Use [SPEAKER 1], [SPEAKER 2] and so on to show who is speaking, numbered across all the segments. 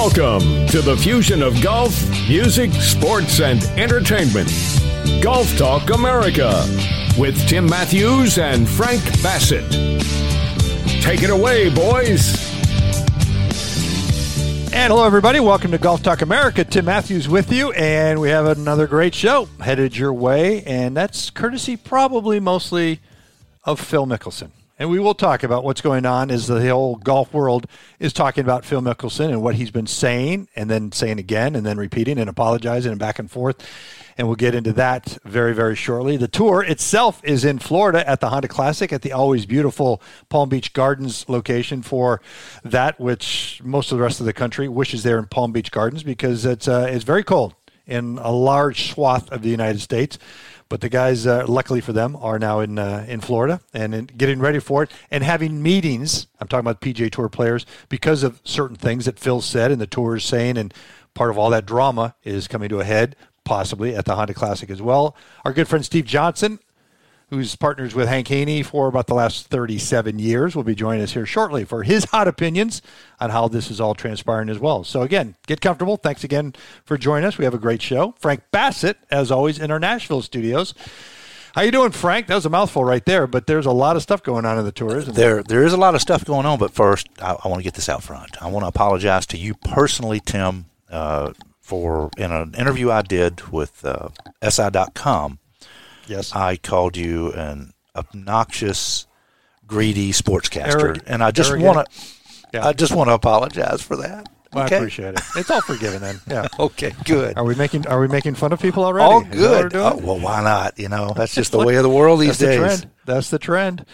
[SPEAKER 1] Welcome to the fusion of golf, music, sports, and entertainment. Golf Talk America with Tim Matthews and Frank Bassett. Take it away, boys.
[SPEAKER 2] And hello, everybody. Welcome to Golf Talk America. Tim Matthews with you, and we have another great show headed your way, and that's courtesy probably mostly of Phil Mickelson. And we will talk about what's going on as the whole golf world is talking about Phil Mickelson and what he's been saying and then saying again and then repeating and apologizing and back and forth. And we'll get into that very, very shortly. The tour itself is in Florida at the Honda Classic at the always beautiful Palm Beach Gardens location for that, which most of the rest of the country wishes they're in Palm Beach Gardens because it's very cold in a large swath of the United States. But the guys, luckily for them, are now in Florida and getting ready for it and having meetings. I'm talking about PGA Tour players because of certain things that Phil said and the tour is saying, and part of all that drama is coming to a head, possibly at the Honda Classic as well. Our good friend Steve Johnson, who's partners with Hank Haney for about the last 37 years, will be joining us here shortly for his hot opinions on how this is all transpiring as well. So again, get comfortable. Thanks again for joining us. We have a great show. Frank Bassett, as always, in our Nashville studios. How you doing, Frank? That was a mouthful right there, but there's a lot of stuff going on in the tour, isn't there?
[SPEAKER 3] There is a lot of stuff going on, but first, I want to get this out front. I want to apologize to you personally, Tim, for in an interview I did with SI.com.
[SPEAKER 2] Yes,
[SPEAKER 3] I called you an obnoxious, greedy sportscaster, and I just want to apologize for that.
[SPEAKER 2] Well,
[SPEAKER 3] okay?
[SPEAKER 2] I appreciate it. It's all forgiven then. Yeah.
[SPEAKER 3] Okay. Good.
[SPEAKER 2] Are we making fun of people already?
[SPEAKER 3] Oh, good. Well, why not? You know, that's just the way of the world these days.
[SPEAKER 2] That's the trend.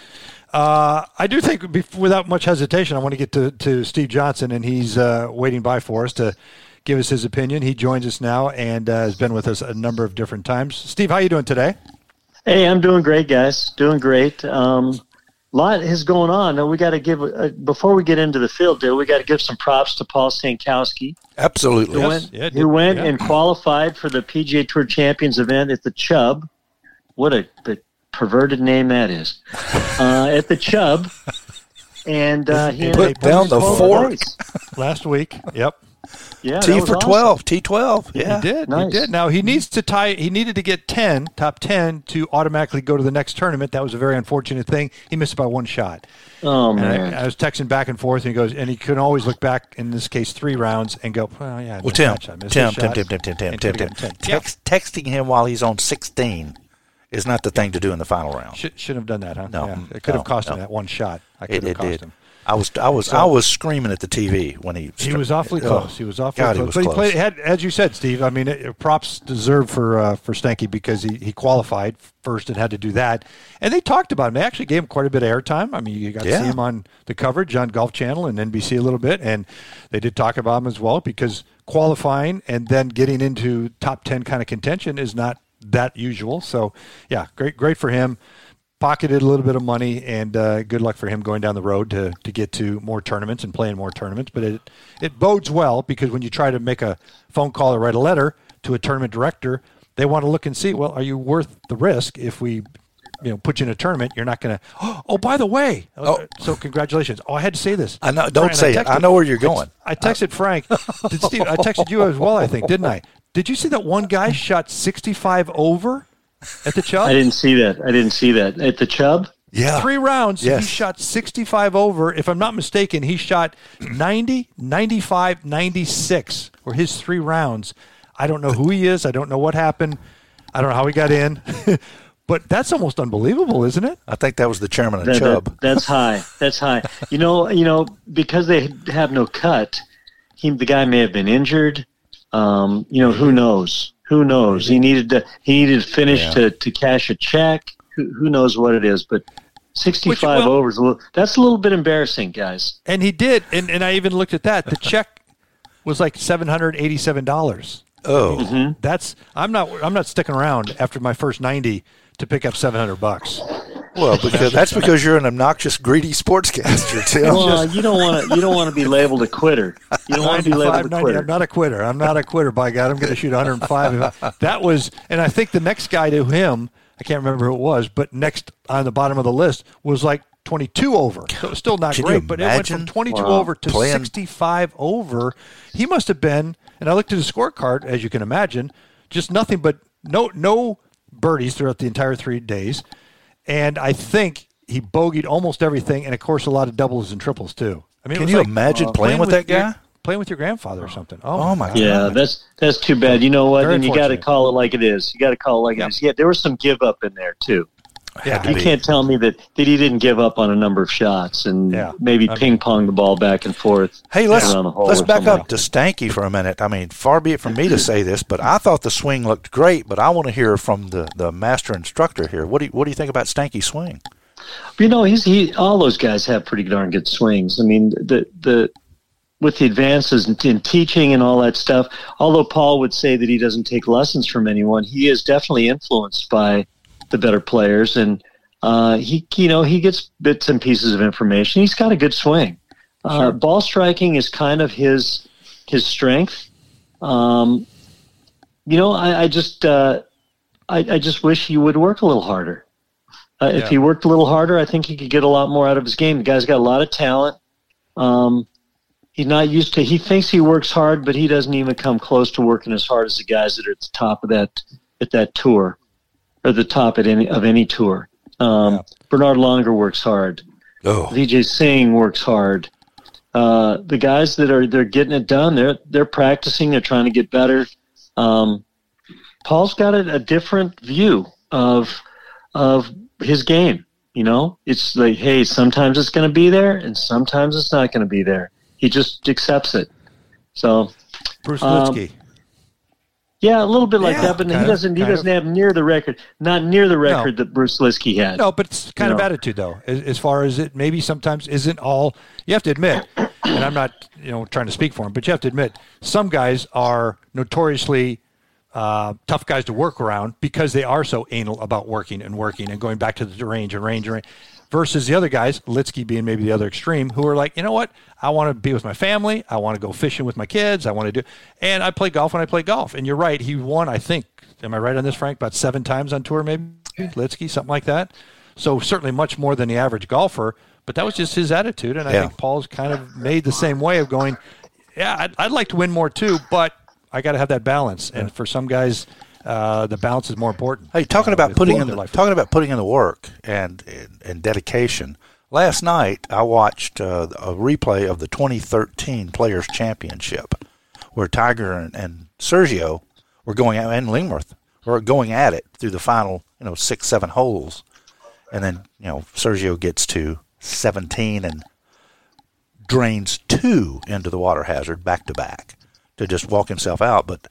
[SPEAKER 2] I do think, without much hesitation, I want to get to Steve Johnson, and he's waiting by for us to give us his opinion. He joins us now and has been with us a number of different times. Steve, how are you doing today?
[SPEAKER 4] Hey, I'm doing great, guys. Doing great. A lot is going on. We got to give before we get into the field deal. We got to give some props to Paul Stankowski.
[SPEAKER 3] Absolutely,
[SPEAKER 4] who went and qualified for the PGA Tour Champions event at the Chubb. What a perverted name that is! At the Chubb, and he
[SPEAKER 3] put down the fork
[SPEAKER 2] last week. Yep.
[SPEAKER 4] Yeah,
[SPEAKER 3] T for 12, T12.
[SPEAKER 2] Yeah, he did.
[SPEAKER 4] Nice.
[SPEAKER 2] He did. Now he needs to tie. He needed to get top 10 to automatically go to the next tournament. That was a very unfortunate thing. He missed by one shot.
[SPEAKER 4] Oh man!
[SPEAKER 2] And I was texting back and forth, and he goes, and he can always look back in this case 3 rounds and go, well, yeah.
[SPEAKER 3] Well, Tim, texting him while he's on 16 is not the thing to do in the final round.
[SPEAKER 2] Shouldn't have done that, huh?
[SPEAKER 3] No,
[SPEAKER 2] yeah. It could have cost him that one shot. It cost him.
[SPEAKER 3] I was screaming at the TV when he
[SPEAKER 2] was awfully close. He was awfully close.
[SPEAKER 3] He was
[SPEAKER 2] but
[SPEAKER 3] close.
[SPEAKER 2] He played, as you said, Steve. I mean, props deserved for Stanky because he qualified first and had to do that. And they talked about him. They actually gave him quite a bit of airtime. I mean, you got to see him on the coverage on Golf Channel and NBC a little bit, and they did talk about him as well because qualifying and then getting into top 10 kind of contention is not that usual. So, yeah, great for him. Pocketed a little bit of money, and good luck for him going down the road to get to more tournaments and playing more tournaments. But it bodes well because when you try to make a phone call or write a letter to a tournament director, they want to look and see, well, are you worth the risk if we put you in a tournament? You're not going to, oh, by the way. So congratulations. Oh, I had to say this.
[SPEAKER 3] I know. Don't say it. I know where you're going.
[SPEAKER 2] I texted Frank. Steve, I texted you as well, I think, didn't I? Did you see that one guy shot 65 over? At the Chubb?
[SPEAKER 4] I didn't see that. At the Chubb?
[SPEAKER 3] Yeah.
[SPEAKER 2] 3 rounds,
[SPEAKER 3] yes.
[SPEAKER 2] He shot 65 over. If I'm not mistaken, he shot 90, 95, 96 were his 3 rounds. I don't know who he is. I don't know what happened. I don't know how he got in. But that's almost unbelievable, isn't it?
[SPEAKER 3] I think that was the chairman of Chubb.
[SPEAKER 4] That's high. That's high. You know, because they have no cut, the guy may have been injured. Who knows? Who knows? He needed to finish to cash a check. Who knows what it is? But 65 overs, that's a little bit embarrassing, guys.
[SPEAKER 2] And he did, and I even looked at that. The check was like $787.
[SPEAKER 3] Oh,
[SPEAKER 2] mm-hmm. I'm not sticking around after my first 90 to pick up $700.
[SPEAKER 3] Well, because you're an obnoxious, greedy sportscaster, Tim.
[SPEAKER 4] Well, you don't want to be labeled a quitter. You don't want to be labeled a quitter.
[SPEAKER 2] I'm not a quitter. By God, I'm going to shoot 105. That was, and I think the next guy to him, I can't remember who it was, but next on the bottom of the list was like 22 over. So it's still not
[SPEAKER 3] Can
[SPEAKER 2] great,
[SPEAKER 3] you
[SPEAKER 2] but it went from 22 over to 65 over. He must have been, and I looked at his scorecard, as you can imagine, just nothing but no birdies throughout the entire 3 days. And I think he bogeyed almost everything, and, of course, a lot of doubles and triples, too. I mean,
[SPEAKER 3] can you imagine playing with that guy?
[SPEAKER 2] Playing with your grandfather or something.
[SPEAKER 3] Oh my God.
[SPEAKER 4] Yeah, that's too bad. You know what?
[SPEAKER 2] Very
[SPEAKER 4] And you got to call it like it is. You got to call it like it is. Yeah, there was some give up in there too.
[SPEAKER 2] Yeah,
[SPEAKER 4] You can't tell me that he didn't give up on a number of shots and maybe ping pong the ball back and forth.
[SPEAKER 3] Hey, let's back up
[SPEAKER 4] like
[SPEAKER 3] to Stanky for a minute. I mean, far be it from me to say this, but I thought the swing looked great. But I want to hear from the master instructor here. What do you think about Stanky's swing?
[SPEAKER 4] You know, all those guys have pretty darn good swings. I mean, with the advances in teaching and all that stuff, although Paul would say that he doesn't take lessons from anyone, he is definitely influenced by the better players, and he gets bits and pieces of information. He's got a good swing.
[SPEAKER 2] Sure.
[SPEAKER 4] Ball striking is kind of his strength. I just wish he would work a little harder. If he worked a little harder, I think he could get a lot more out of his game. The guy's got a lot of talent. He's not used to. He thinks he works hard, but he doesn't even come close to working as hard as the guys that are at the top of that tour, or the top of any tour. Bernard Longer works hard. Vijay Singh works hard. The guys they're getting it done. They're practicing. They're trying to get better. Paul's got a different view of his game. You know, it's like, hey, sometimes it's going to be there, and sometimes it's not going to be there. He just accepts it. So,
[SPEAKER 2] Bruce Litsky.
[SPEAKER 4] Yeah, a little bit like that, but he doesn't have near the record that Bruce Litsky had.
[SPEAKER 2] No, but it's kind of attitude, though, as far as it maybe sometimes isn't all. You have to admit, and I'm not trying to speak for him, but you have to admit some guys are notoriously tough guys to work around because they are so anal about working and going back to the range, versus the other guys, Litsky being maybe the other extreme, who are like, you know what, I want to be with my family, I want to go fishing with my kids, and I play golf when I play golf. And you're right, he won, I think, am I right on this, Frank, about 7 times on tour maybe, Litsky, something like that. So certainly much more than the average golfer, but that was just his attitude, and I think Paul's kind of made the same way of going, I'd like to win more too, but I got to have that balance. And for some guys, the balance is more important.
[SPEAKER 3] Hey, talking about putting in the work and dedication. Last night I watched a replay of the 2013 Players Championship, where Tiger and Sergio were going at, and Lingworth were going at it through the final 6-7 holes, and then Sergio gets to 17 and drains 2 into the water hazard back to back to just walk himself out. But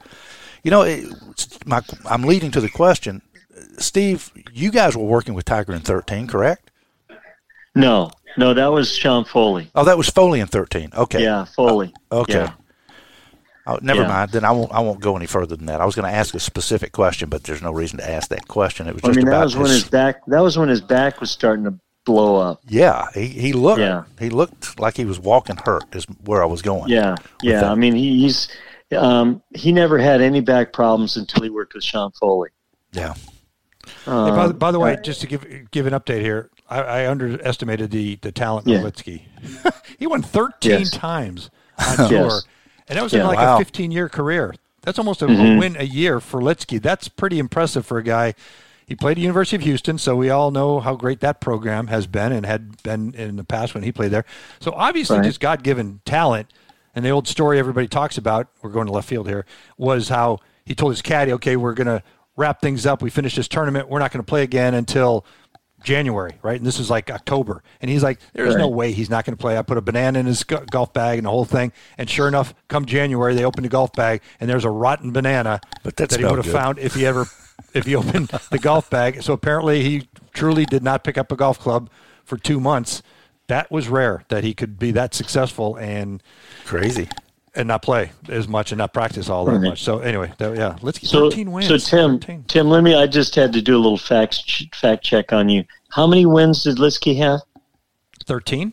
[SPEAKER 3] I'm leading to the question, Steve. You guys were working with Tiger in 13, correct?
[SPEAKER 4] No, that was Sean Foley.
[SPEAKER 3] Oh, that was Foley in 13. Okay.
[SPEAKER 4] Yeah, Foley.
[SPEAKER 3] Okay.
[SPEAKER 4] Yeah.
[SPEAKER 3] Oh, never mind. Then I won't go any further than that. I was going to ask a specific question, but there's no reason to ask that question. It was just about
[SPEAKER 4] that was when his back was starting to blow up.
[SPEAKER 3] Yeah, he looked. Yeah. He looked like he was walking hurt. Is where I was going.
[SPEAKER 4] Yeah. I mean, he never had any back problems until he worked with Sean Foley.
[SPEAKER 3] Yeah.
[SPEAKER 2] Hey, by the way, just to give an update here, I underestimated the talent of Litsky. He won 13 times on tour, and that was in a 15-year career. That's almost a win a year for Litsky. That's pretty impressive for a guy. He played at University of Houston, so we all know how great that program has been and had been in the past when he played there. So obviously just God-given talent. And the old story everybody talks about, we're going to left field here, was how he told his caddy, okay, we're going to wrap things up. We finished this tournament. We're not going to play again until January, right? And this is like October. And he's like, there's no way he's not going to play. I put a banana in his golf bag and the whole thing. And sure enough, come January, they open the golf bag, and there's a rotten banana that he would have found if he opened the golf bag. So apparently he truly did not pick up a golf club for 2 months. That was rare that he could be that successful and
[SPEAKER 3] crazy
[SPEAKER 2] and not play as much and not practice all that much. So anyway, let's get 13 wins.
[SPEAKER 4] So Tim, I just had to do a little fact check on you. How many wins did Litsky have?
[SPEAKER 2] 13.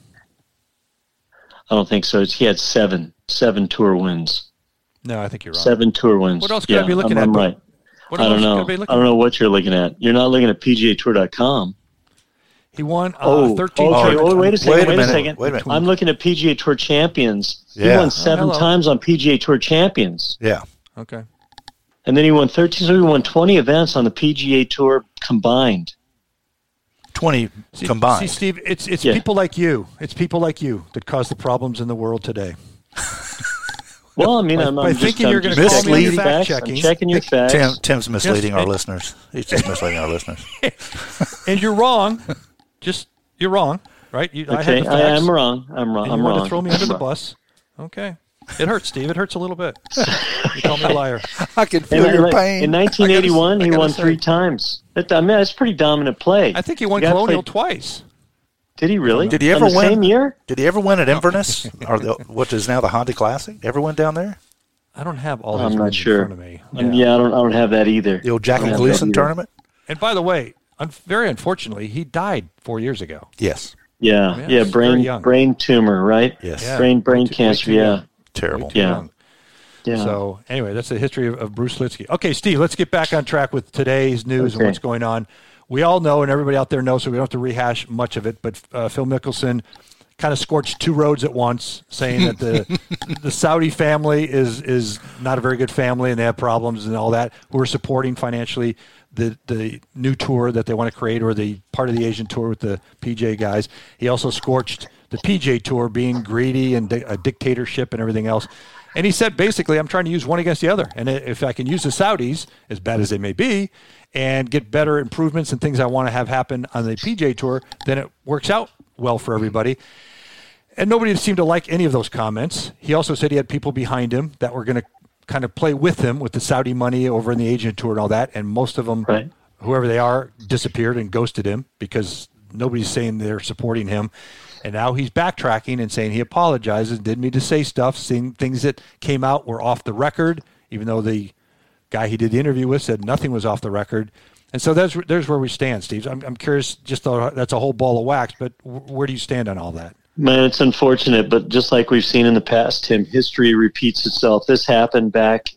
[SPEAKER 4] I don't think so. He had 7 tour wins.
[SPEAKER 2] No, I think you're wrong.
[SPEAKER 4] 7 tour wins.
[SPEAKER 2] What else could I be looking at?
[SPEAKER 4] I'm right. I don't know what you're looking at. You're not looking at PGAtour.com.
[SPEAKER 2] He won 13
[SPEAKER 4] okay.
[SPEAKER 2] tournaments.
[SPEAKER 4] Wait a second.
[SPEAKER 3] Wait a minute.
[SPEAKER 4] I'm looking at PGA Tour champions. He
[SPEAKER 3] Yeah.
[SPEAKER 4] won 7 times on PGA Tour champions.
[SPEAKER 3] Yeah.
[SPEAKER 2] Okay.
[SPEAKER 4] And then he won 13, so he won 20 events on the PGA Tour combined.
[SPEAKER 3] 20 combined.
[SPEAKER 2] See, Steve, it's people like you. It's people like you that cause the problems in the world today.
[SPEAKER 4] Well, I mean, I'm
[SPEAKER 2] thinking you're going
[SPEAKER 3] to call me on your
[SPEAKER 2] fact-checking.
[SPEAKER 4] I'm checking your facts.
[SPEAKER 3] Tim's misleading our listeners. He's just misleading our listeners.
[SPEAKER 2] And you're wrong. You're wrong, right? I had the facts.
[SPEAKER 4] I'm wrong. I'm wrong.
[SPEAKER 2] And
[SPEAKER 4] I'm
[SPEAKER 2] you want
[SPEAKER 4] wrong.
[SPEAKER 2] to throw me under the bus? Okay. It hurts, Steve. It hurts a little bit. You call me a liar.
[SPEAKER 3] I can feel your pain.
[SPEAKER 4] In 1981, he won 3 times. That's pretty dominant play.
[SPEAKER 2] I think he won Colonial twice.
[SPEAKER 4] Did he really?
[SPEAKER 3] Did he ever win?
[SPEAKER 4] Same year?
[SPEAKER 3] Did he ever win at Inverness, or what is now the Honda Classic? Ever win down there?
[SPEAKER 2] I don't have all
[SPEAKER 4] I'm
[SPEAKER 2] his
[SPEAKER 4] not
[SPEAKER 2] wins
[SPEAKER 4] sure.
[SPEAKER 2] in front of me.
[SPEAKER 4] Yeah, I don't have that either.
[SPEAKER 3] The old Jackie Gleason tournament?
[SPEAKER 2] And by the way, very unfortunately, he died 4 years ago.
[SPEAKER 3] Yes.
[SPEAKER 4] Yeah, brain tumor, right?
[SPEAKER 3] Yes.
[SPEAKER 2] Yeah.
[SPEAKER 4] Brain cancer, yeah.
[SPEAKER 3] Terrible.
[SPEAKER 4] Yeah.
[SPEAKER 2] So anyway, that's the history of Bruce Lietzke. Okay, Steve, let's get back on track with today's news and what's going on. We all know, and everybody out there knows, so we don't have to rehash much of it, but Phil Mickelson kind of scorched 2 roads at once, saying that the Saudi family is not a very good family and they have problems and all that, who are supporting financially the new tour that they want to create, or the part of the Asian tour with the PGA guys. He also scorched the PGA Tour being greedy and a dictatorship and everything else. And he said, basically, I'm trying to use one against the other. And if I can use the Saudis, as bad as they may be, and get better improvements and things I want to have happen on the PGA Tour, then it works out well for everybody. And nobody seemed to like any of those comments. He also said he had people behind him that were going to kind of play with him with the Saudi money over in the Asian Tour and all that. And most of them, whoever they are, disappeared and ghosted him because nobody's saying they're supporting him. And now he's backtracking and saying he apologizes, didn't mean to say stuff, saying things that came out were off the record, even though the guy he did the interview with said nothing was off the record. And so there's where we stand, Steve. I'm curious, just though that's a whole ball of wax, but where do you stand on all that?
[SPEAKER 4] Man, it's unfortunate, but just like we've seen in the past, Tim, history repeats itself. This happened back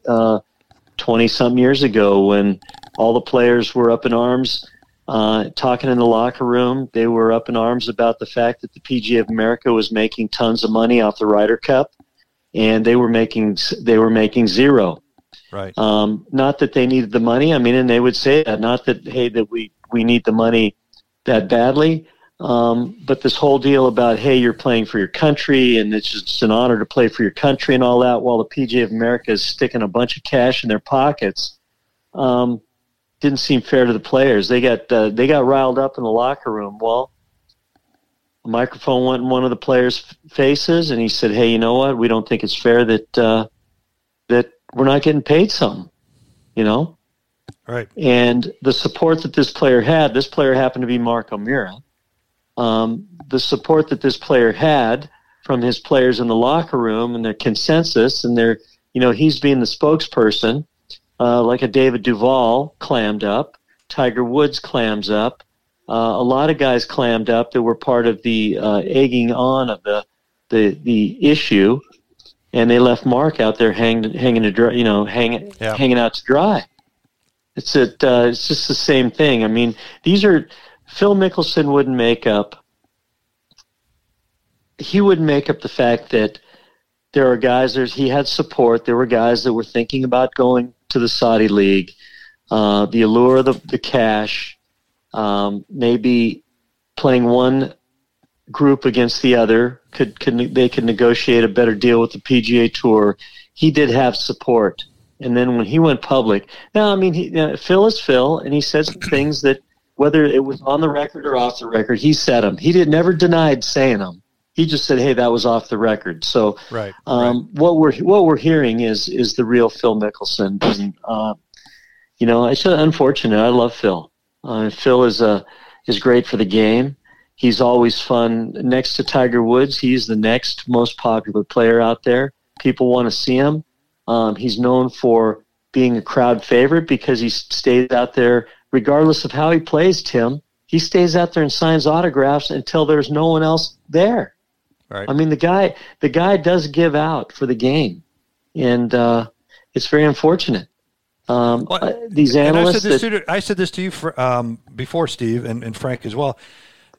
[SPEAKER 4] 20-some years ago when all the players were up in arms. Talking in the locker room, they were up in arms about the fact that the PGA of America was making tons of money off the Ryder Cup, and they were making zero.
[SPEAKER 2] Right.
[SPEAKER 4] Not that they needed the money. I mean, and they would say that, not that, hey, that we need the money that badly. But this whole deal about, hey, you're playing for your country and it's just an honor to play for your country and all that, while the PGA of America is sticking a bunch of cash in their pockets, didn't seem fair to the players. They got riled up in the locker room. Well, a microphone went in one of the players' faces, and he said, "Hey, you know what? We don't think it's fair that we're not getting paid something." You know,
[SPEAKER 2] right?
[SPEAKER 4] And the support that this player happened to be Mark O'Meara. The support that this player had from his players in the locker room and their consensus, and their, he's being the spokesperson. Like a David Duval clammed up, Tiger Woods clams up, a lot of guys clammed up that were part of the egging on of the issue, and they left Mark out there hanging to dry, hanging out to dry. It's just the same thing. I mean, Phil Mickelson wouldn't make up. He wouldn't make up the fact that there are guys. He had support. There were guys that were thinking about going to the Saudi League, the allure of the cash, maybe playing one group against the other. They could negotiate a better deal with the PGA Tour. He did have support, and then when he went public, now I mean, Phil is Phil, and he said some things that, whether it was on the record or off the record, he said them. He never denied saying them. He just said, "Hey, that was off the record." So,
[SPEAKER 2] right.
[SPEAKER 4] What we're hearing is the real Phil Mickelson. And, it's unfortunate. I love Phil. Phil is great for the game. He's always fun. Next to Tiger Woods, he's the next most popular player out there. People want to see him. He's known for being a crowd favorite because he stays out there regardless of how he plays. Tim, he stays out there and signs autographs until there's no one else there.
[SPEAKER 2] Right.
[SPEAKER 4] I mean, the guy does give out for the game, and it's very unfortunate. These analysts.
[SPEAKER 2] I said this to you before, Steve, and Frank as well.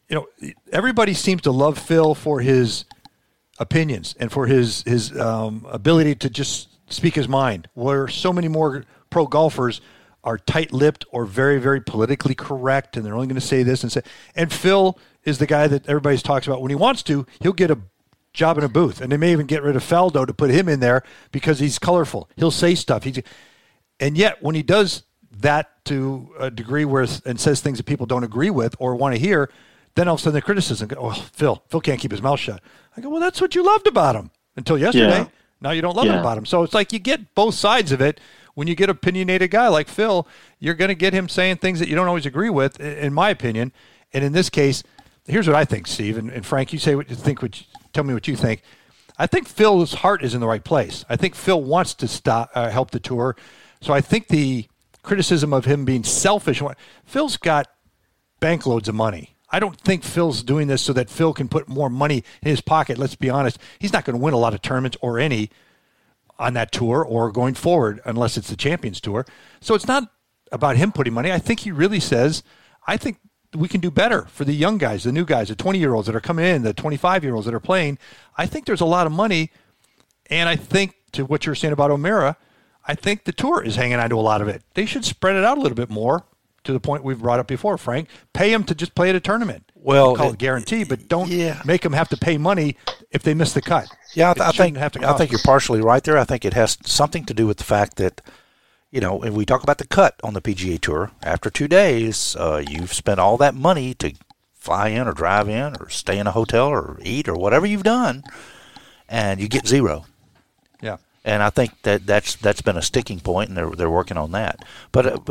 [SPEAKER 2] everybody seems to love Phil for his opinions and for his ability to just speak his mind, where so many more pro golfers are tight-lipped or very, very politically correct, and they're only going to say this and say. And Phil is the guy that everybody talks about. When he wants to, he'll get a job in a booth, and they may even get rid of Faldo to put him in there because he's colorful. He'll say stuff. And yet, when he does that to a degree and says things that people don't agree with or want to hear, then all of a sudden the criticism goes, "Oh, Phil can't keep his mouth shut." I go, "Well, that's what you loved about him until yesterday. Yeah. Now you don't love it about him." So it's like you get both sides of it. When you get an opinionated guy like Phil, you're going to get him saying things that you don't always agree with, in my opinion. And in this case, here's what I think, Steve. And Frank, you say what you think. Tell me what you think. I think Phil's heart is in the right place. I think Phil wants to help the tour. So I think the criticism of him being selfish, Phil's got bankloads of money. I don't think Phil's doing this so that Phil can put more money in his pocket. Let's be honest. He's not going to win a lot of tournaments or any on that tour or going forward unless it's the Champions Tour. So it's not about him putting money. I think he really says, I think we can do better for the young guys, the new guys, the 20-year-olds that are coming in, the 25-year-olds that are playing. I think there's a lot of money, and I think, to what you're saying about O'Meara, I think the tour is hanging on to a lot of it. They should spread it out a little bit more, to the point we've brought up before, Frank. Pay them to just play at a tournament.
[SPEAKER 3] Well,
[SPEAKER 2] call it guarantee, but don't make them have to pay money if they miss the cut.
[SPEAKER 3] Yeah, I think you're partially right there. I think it has something to do with the fact that, if we talk about the cut on the PGA Tour, after 2 days, you've spent all that money to fly in or drive in or stay in a hotel or eat or whatever you've done, and you get zero.
[SPEAKER 2] Yeah.
[SPEAKER 3] And I think that's been a sticking point, and they're working on that. But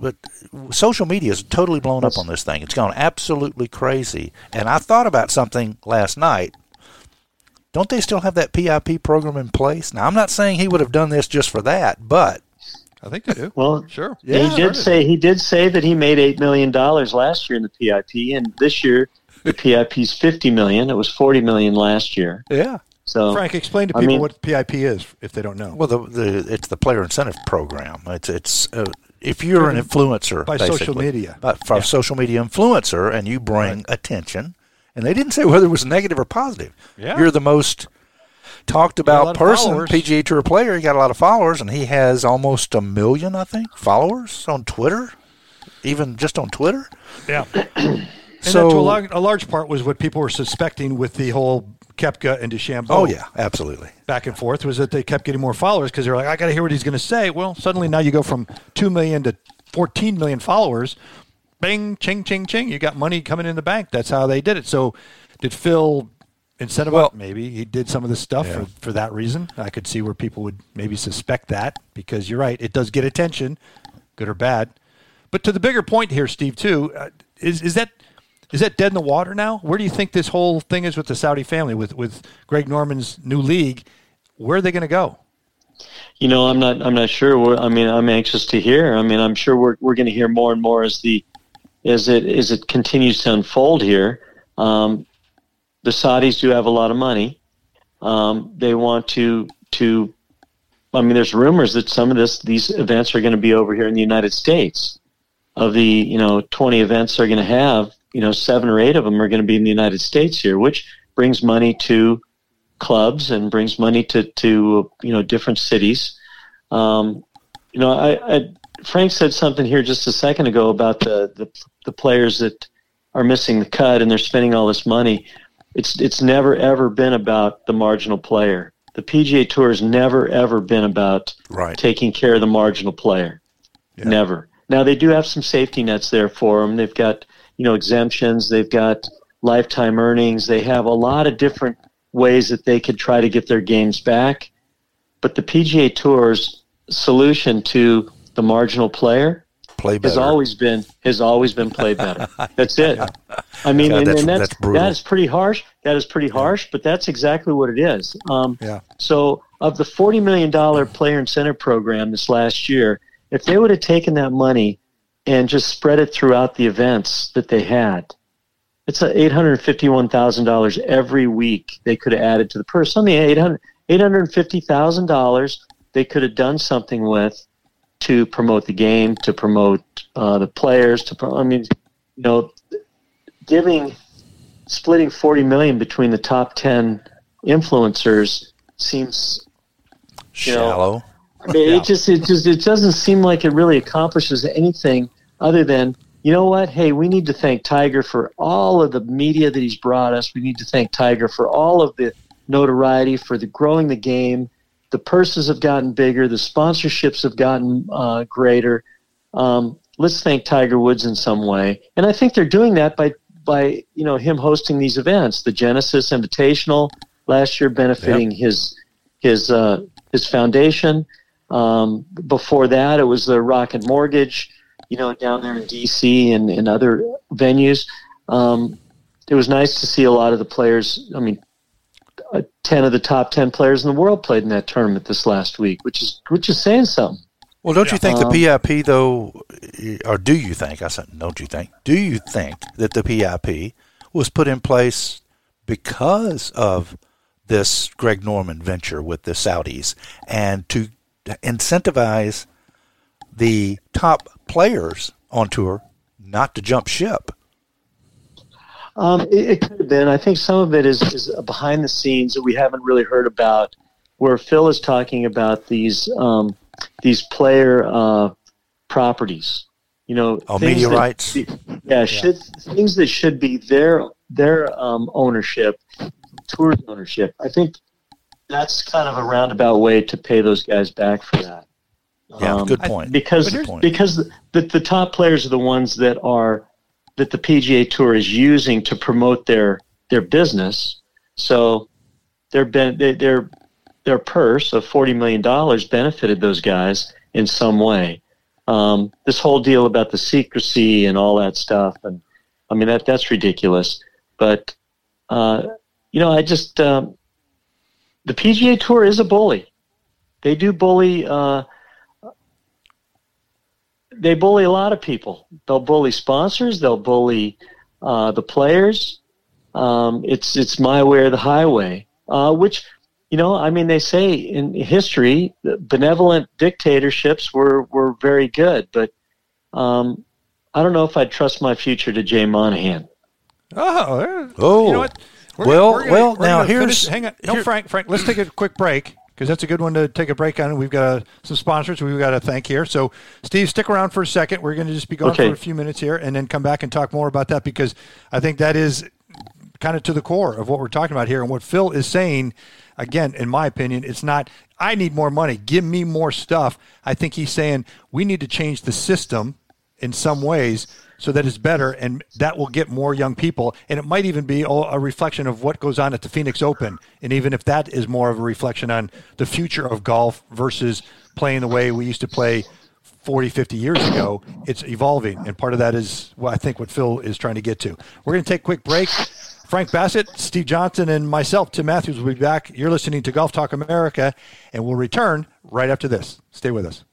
[SPEAKER 3] social media is totally blown up on this thing. It's gone absolutely crazy. And I thought about something last night. Don't they still have that PIP program in place? Now, I'm not saying he would have done this just for that, but
[SPEAKER 2] I think they do.
[SPEAKER 4] Well,
[SPEAKER 2] sure.
[SPEAKER 4] Yeah, he did say that he made $8 million last year in the PIP, and this year the PIP's $50 million. It was $40 million last year.
[SPEAKER 3] Yeah.
[SPEAKER 2] So, Frank, explain to people what PIP is if they don't know.
[SPEAKER 3] Well, it's the player incentive program. It's if you're an influencer
[SPEAKER 2] by social media,
[SPEAKER 3] social media influencer, and you bring attention, and they didn't say whether it was negative or positive.
[SPEAKER 2] Yeah.
[SPEAKER 3] You're the most talked about person, PGA Tour player. You got a lot of followers, and he has almost 1 million, I think, followers on Twitter, even just on Twitter.
[SPEAKER 2] Yeah. So that to a large part was what people were suspecting with the whole Koepka and DeChambeau.
[SPEAKER 3] Oh, yeah, absolutely.
[SPEAKER 2] Back and forth was that they kept getting more followers because they're like, I got to hear what he's going to say. Well, suddenly now you go from 2 million to 14 million followers. Bing, ching, ching, ching. You got money coming in the bank. That's how they did it. So did Phil incentivize? Well, maybe he did some of this stuff for that reason. I could see where people would maybe suspect that because you're right. It does get attention, good or bad. But to the bigger point here, Steve, too, is that dead in the water now? Where do you think this whole thing is with the Saudi family, with Greg Norman's new league? Where are they going to go?
[SPEAKER 4] I'm not sure. I'm anxious to hear. I'm sure we're going to hear more and more as it continues to unfold here. The Saudis do have a lot of money. They want to. There's rumors that some of these events are going to be over here in the United States. Of the 20 events they're going to have, 7 or 8 of them are going to be in the United States here, which brings money to clubs and brings money to different cities. Frank said something here just a second ago about the players that are missing the cut and they're spending all this money. It's never ever been about the marginal player. The PGA Tour has never ever been about taking care of the marginal player. Yeah. Never. Now they do have some safety nets there for them. They've got exemptions. They've got lifetime earnings. They have a lot of different ways that they could try to get their games back. But the PGA Tour's solution to the marginal player has always been play better. That's it. That's brutal. That is pretty harsh. But that's exactly what it is. So of the $40 million player incentive program this last year, if they would have taken that money and just spread it throughout the events that they had, it's $851,000 every week they could have added to the purse. $850,000 they could have done something with to promote the game, to promote the players, giving splitting $40 million between the top 10 influencers seems
[SPEAKER 3] shallow.
[SPEAKER 4] I mean, it doesn't seem like it really accomplishes anything other than, you know what? Hey, we need to thank Tiger for all of the media that he's brought us. We need to thank Tiger for all of the notoriety, for growing the game. The purses have gotten bigger. The sponsorships have gotten greater. Let's thank Tiger Woods in some way. And I think they're doing that by him hosting these events. The Genesis Invitational last year benefiting his foundation. Before that, it was the Rocket Mortgage, down there in D.C. and other venues. It was nice to see a lot of the players. 10 of the top 10 players in the world played in that tournament this last week, which is saying something.
[SPEAKER 3] Well, don't you think the PIP, though, or do you think, do you think that the PIP was put in place because of this Greg Norman venture with the Saudis and to incentivize the top players on tour not to jump ship?
[SPEAKER 4] It could have been. I think some of it is behind the scenes that we haven't really heard about, where Phil is talking about these player properties.
[SPEAKER 3] Media rights.
[SPEAKER 4] Things that should be their ownership, tour's ownership. I think that's kind of a roundabout way to pay those guys back for that.
[SPEAKER 3] Yeah, good point.
[SPEAKER 4] Because the top players are the ones that the PGA Tour is using to promote their business. So their purse of $40 million benefited those guys in some way. This whole deal about the secrecy and all that stuff, and that's ridiculous. But I just the PGA Tour is a bully. They do bully. They bully a lot of people. They'll bully sponsors. They'll bully the players. It's my way or the highway, which, they say in history, benevolent dictatorships were very good. But I don't know if I'd trust my future to Jay Monahan.
[SPEAKER 2] Oh. You know what? Hang on. No, Frank, let's take a quick break, because that's a good one to take a break on. We've got some sponsors we've got to thank here. So, Steve, stick around for a second. We're going to just be gone for a few minutes here and then come back and talk more about that, because I think that is kind of to the core of what we're talking about here. And what Phil is saying, again, in my opinion, it's not, I need more money, give me more stuff. I think he's saying we need to change the system in some ways so that it's better, and that will get more young people. And it might even be a reflection of what goes on at the Phoenix Open. And even if that is more of a reflection on the future of golf versus playing the way we used to play 40, 50 years ago, it's evolving. And part of that is I think what Phil is trying to get to. We're going to take a quick break. Frank Bassett, Steve Johnson, and myself, Tim Matthews, will be back. You're listening to Golf Talk America, and we'll return right after this. Stay with us.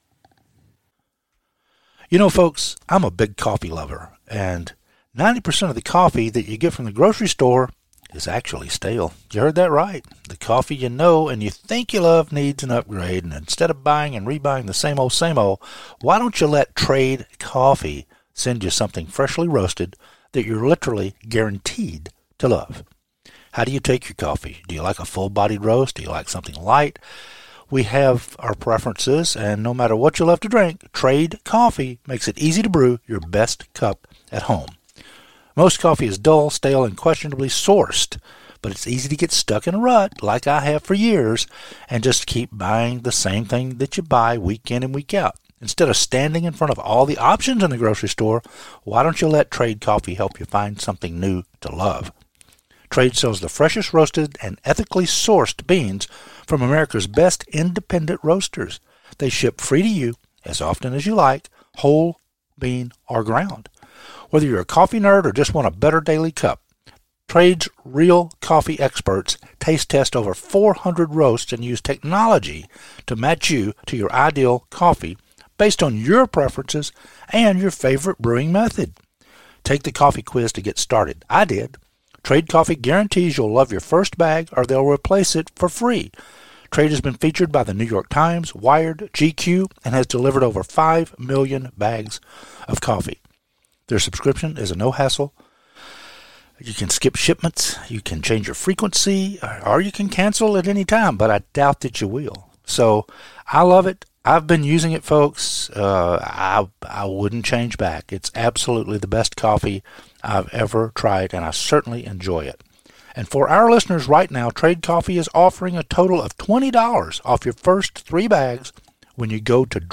[SPEAKER 3] Folks, I'm a big coffee lover, and 90% of the coffee that you get from the grocery store is actually stale. You heard that right. The coffee you know and you think you love needs an upgrade, and instead of buying and rebuying the same old, why don't you let Trade Coffee send you something freshly roasted that you're literally guaranteed to love? How do you take your coffee? Do you like a full-bodied roast? Do you like something light? We have our preferences, and no matter what you love to drink, Trade Coffee makes it easy to brew your best cup at home. Most coffee is dull, stale, and questionably sourced, but it's easy to get stuck in a rut, like I have for years, and just keep buying the same thing that you buy week in and week out. Instead of standing in front of all the options in the grocery store, why don't you let Trade Coffee help you find something new to love? Trade sells the freshest roasted and ethically sourced beans from America's best independent roasters. They ship free to you as often as you like, whole, bean, or ground. Whether you're a coffee nerd or just want a better daily cup, Trade's real coffee experts taste test over 400 roasts and use technology to match you to your ideal coffee based on your preferences and your favorite brewing method. Take the coffee quiz to get started. I did. Trade Coffee guarantees you'll love your first bag or they'll replace it for free. Trade has been featured by the New York Times, Wired, GQ, and has delivered over 5 million bags of coffee. Their subscription is a no-hassle, You can skip shipments, you can change your frequency, or you can cancel at any time, but I doubt that you will. So I love it. I've been using it, folks. I wouldn't change back. It's absolutely the best coffee I've ever tried, and I certainly enjoy it. And for our listeners right now, Trade Coffee is offering a total of $20 off your first 3 bags when you go to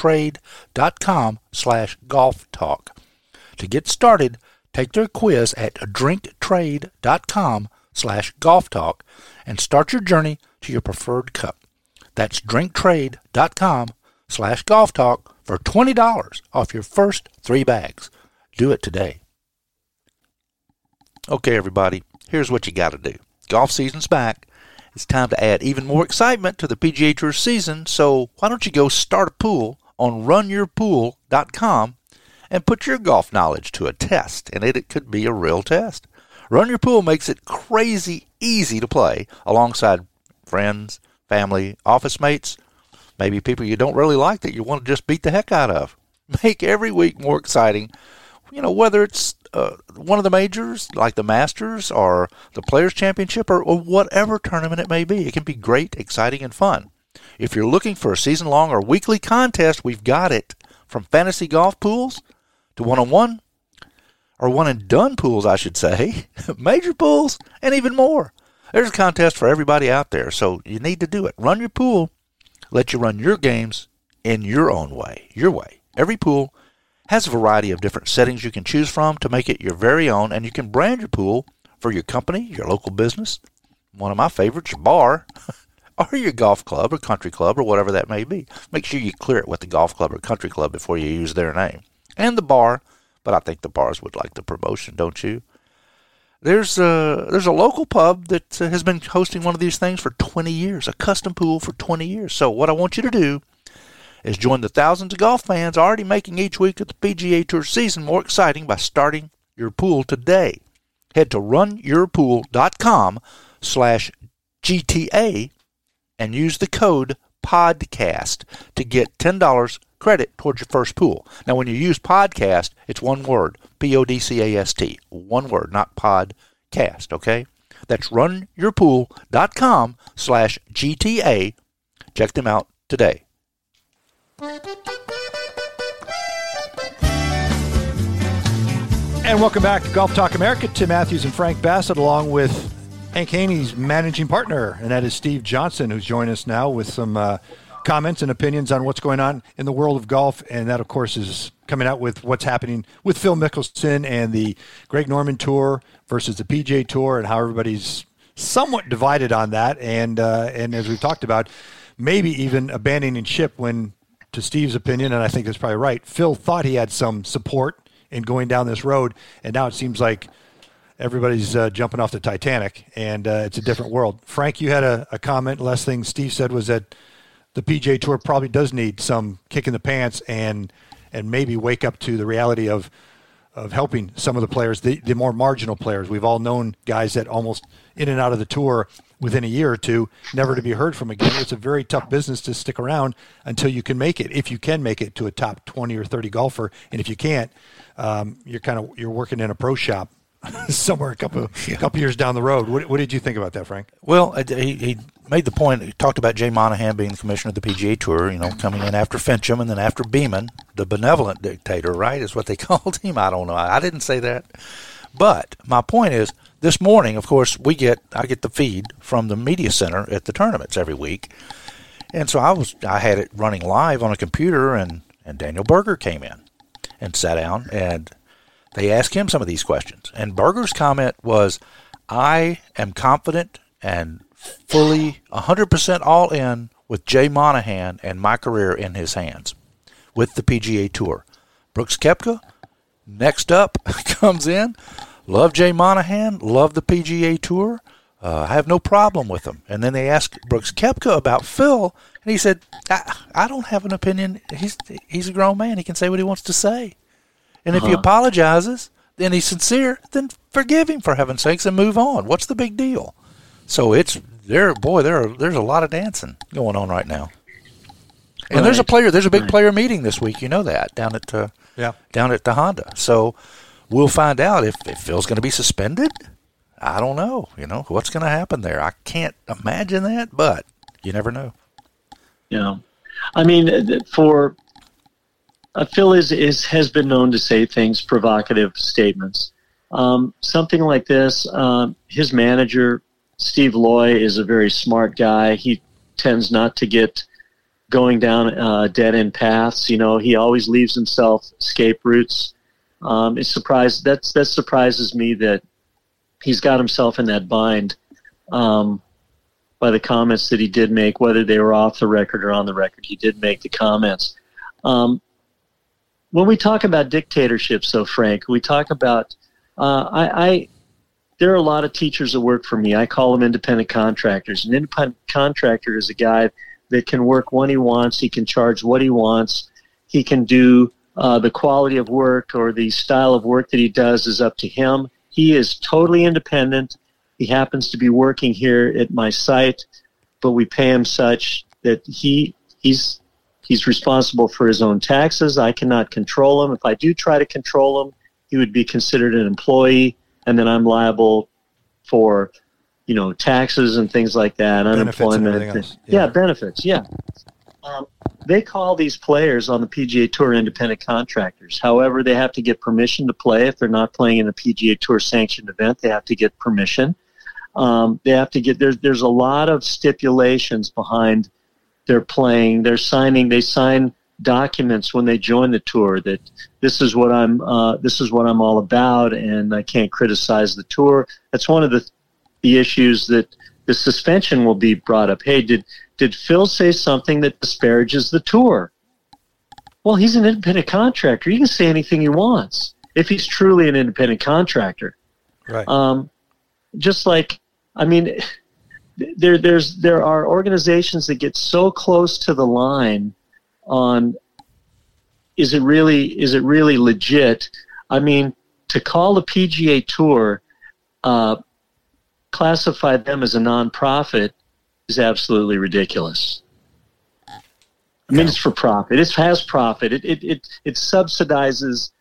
[SPEAKER 3] drinktrade.com/golftalk. To get started, take their quiz at drinktrade.com/golftalk and start your journey to your preferred cup. That's drinktrade.com/golftalk for $20 off your first 3 bags. Do it today. Okay, everybody, here's what you got to do. Golf season's back. It's time to add even more excitement to the PGA Tour season, so why don't you go start a pool on runyourpool.com and put your golf knowledge to a test, and it could be a real test. Run Your Pool makes it crazy easy to play alongside friends, family, office mates, maybe people you don't really like that you want to just beat the heck out of. Make every week more exciting, whether it's one of the majors like the Masters or the Players' Championship or whatever tournament it may be. It can be great, exciting, and fun. If you're looking for a season-long or weekly contest, we've got it. From fantasy golf pools to one-on-one, or one-and-done pools, I should say, major pools, and even more. There's a contest for everybody out there, so you need to do it. Run Your Pool. Let you run your games in your own way, your way. Every pool has a variety of different settings you can choose from to make it your very own, and you can brand your pool for your company, your local business, one of my favorites, your bar, or your golf club or country club or whatever that may be. Make sure you clear it with the golf club or country club before you use their name. And the bar, but I think the bars would like the promotion, don't you? There's a local pub that has been hosting one of these things for 20 years, a custom pool for 20 years. So what I want you to do is join the thousands of golf fans already making each week of the PGA Tour season more exciting by starting your pool today. Head to runyourpool.com/GTA and use the code PODCAST to get $10 credit towards your first pool. Now, when you use podcast, it's one word, PODCAST, one word, not podcast, okay? That's runyourpool.com/GTA. Check them out today.
[SPEAKER 2] And welcome back to Golf Talk America. Tim Matthews and Frank Bassett, along with Hank Haney's managing partner, and that is Steve Johnson, who's joined us now with some comments and opinions on what's going on in the world of golf. And that, of course, is coming out with what's happening with Phil Mickelson and the Greg Norman Tour versus the PGA Tour, and how everybody's somewhat divided on that. And as we've talked about, maybe even abandoning ship when, to Steve's opinion, and I think that's probably right, Phil thought he had some support in going down this road, and now it seems like everybody's jumping off the Titanic, and it's a different world. Frank, you had a comment. Last thing Steve said was that the PGA Tour probably does need some kick in the pants and maybe wake up to the reality of helping some of the players, the more marginal players. We've all known guys that almost in and out of the tour within a year or two, never to be heard from again. It's a very tough business to stick around until you can make it. If you can make it to a top 20 or 30 golfer, and if you can't, you're working in a pro shop somewhere a couple years down the road. What did you think about that, Frank?
[SPEAKER 3] Well, he made the point. He talked about Jay Monahan being the commissioner of the PGA Tour, coming in after Fincham and then after Beeman, the benevolent dictator, right, is what they called him. I don't know. I didn't say that. But my point is, this morning, of course, I get the feed from the media center at the tournaments every week. And so I had it running live on a computer, and Daniel Berger came in and sat down, and they asked him some of these questions. And Berger's comment was, I am confident and fully 100% all in with Jay Monahan and my career in his hands with the PGA Tour. Brooks Koepka, next up, comes in. Love Jay Monahan, love the PGA Tour. I have no problem with him. And then they asked Brooks Koepka about Phil, and he said, I don't have an opinion. He's a grown man. He can say what he wants to say. And if he apologizes, then he's sincere, then forgive him, for heaven's sakes, and move on. What's the big deal? So there's a lot of dancing going on right now. And there's a big player meeting this week, you know that, down at the Honda. So we'll find out if Phil's going to be suspended. I don't know. What's going to happen there? I can't imagine that, but you never know.
[SPEAKER 4] I mean, for Phil has been known to say things, provocative statements. Something like this, his manager, Steve Loy, is a very smart guy. He tends not to get going down dead-end paths. He always leaves himself escape routes. That surprises me that he's got himself in that bind by the comments that he did make, whether they were off the record or on the record. He did make the comments. When we talk about dictatorships, though, Frank, we talk about there are a lot of teachers that work for me. I call them independent contractors. An independent contractor is a guy that can work when he wants. He can charge what he wants. He can do the quality of work or the style of work that he does is up to him. He is totally independent. He happens to be working here at my site, but we pay him such that he's responsible for his own taxes. I cannot control him. If I do try to control him, he would be considered an employee, and then I'm liable for, taxes and things like that,
[SPEAKER 2] benefits
[SPEAKER 4] unemployment. Benefits. Yeah. They call these players on the PGA Tour independent contractors. However, they have to get permission to play. If they're not playing in a PGA Tour sanctioned event, they have to get permission. They have to get there's a lot of stipulations behind their playing. They sign documents when they join the tour that this is what I'm all about, and I can't criticize the tour. That's one of the issues that the suspension will be brought up. Hey, did Phil say something that disparages the tour? Well, he's an independent contractor. He can say anything he wants if he's truly an independent contractor.
[SPEAKER 2] Right.
[SPEAKER 4] Just like, I mean, there are organizations that get so close to the line on is it really legit? I mean, to call the PGA Tour, classify them as a nonprofit is absolutely ridiculous. I mean, it's for profit. It has profit. It subsidizes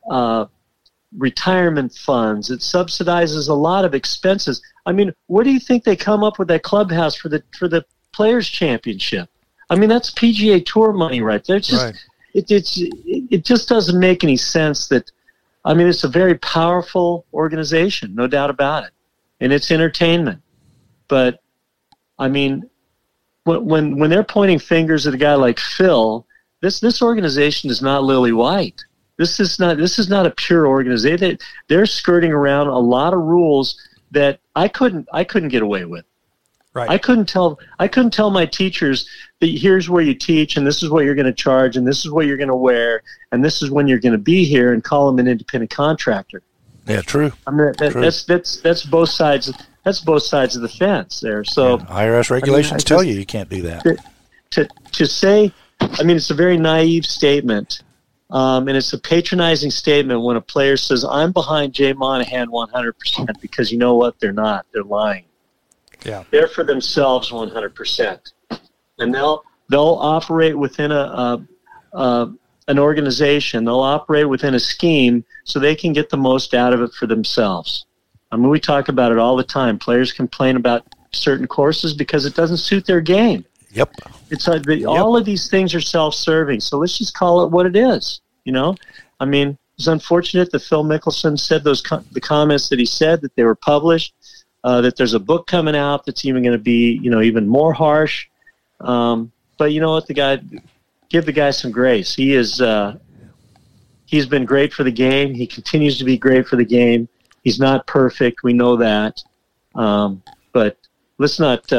[SPEAKER 4] retirement funds. It subsidizes a lot of expenses. I mean, where do you think they come up with that clubhouse for the Players Championship? I mean, that's PGA Tour money right there. It's just, right. It just doesn't make any sense that, I mean, it's a very powerful organization, no doubt about it. And it's entertainment. But, I mean, when they're pointing fingers at a guy like Phil, this organization is not Lily White. This is not a pure organization. They're skirting around a lot of rules that I couldn't get away with.
[SPEAKER 2] Right.
[SPEAKER 4] I couldn't tell my teachers that here's where you teach, and this is what you're going to charge, and this is what you're going to wear, and this is when you're going to be here, and call them an independent contractor.
[SPEAKER 3] Yeah, true.
[SPEAKER 4] I mean,
[SPEAKER 3] true.
[SPEAKER 4] That's both sides. That's both sides of the fence there. So
[SPEAKER 3] IRS regulations tell you can't do that.
[SPEAKER 4] To say, I mean, it's a very naive statement, and it's a patronizing statement when a player says, "I'm behind Jay Monahan 100%," because you know what? They're not. They're lying.
[SPEAKER 2] Yeah,
[SPEAKER 4] they're for themselves 100%, and they'll operate within an organization. They'll operate within a scheme so they can get the most out of it for themselves. I mean, we talk about it all the time. Players complain about certain courses because it doesn't suit their game.
[SPEAKER 3] Yep.
[SPEAKER 4] It's all of these things are self-serving. So let's just call it what it is. You know, I mean, it's unfortunate that Phil Mickelson said the comments that he said, that they were published. That there's a book coming out that's even going to be, even more harsh. But you know what, give the guy some grace. He's been great for the game. He continues to be great for the game. He's not perfect. We know that. But let's not,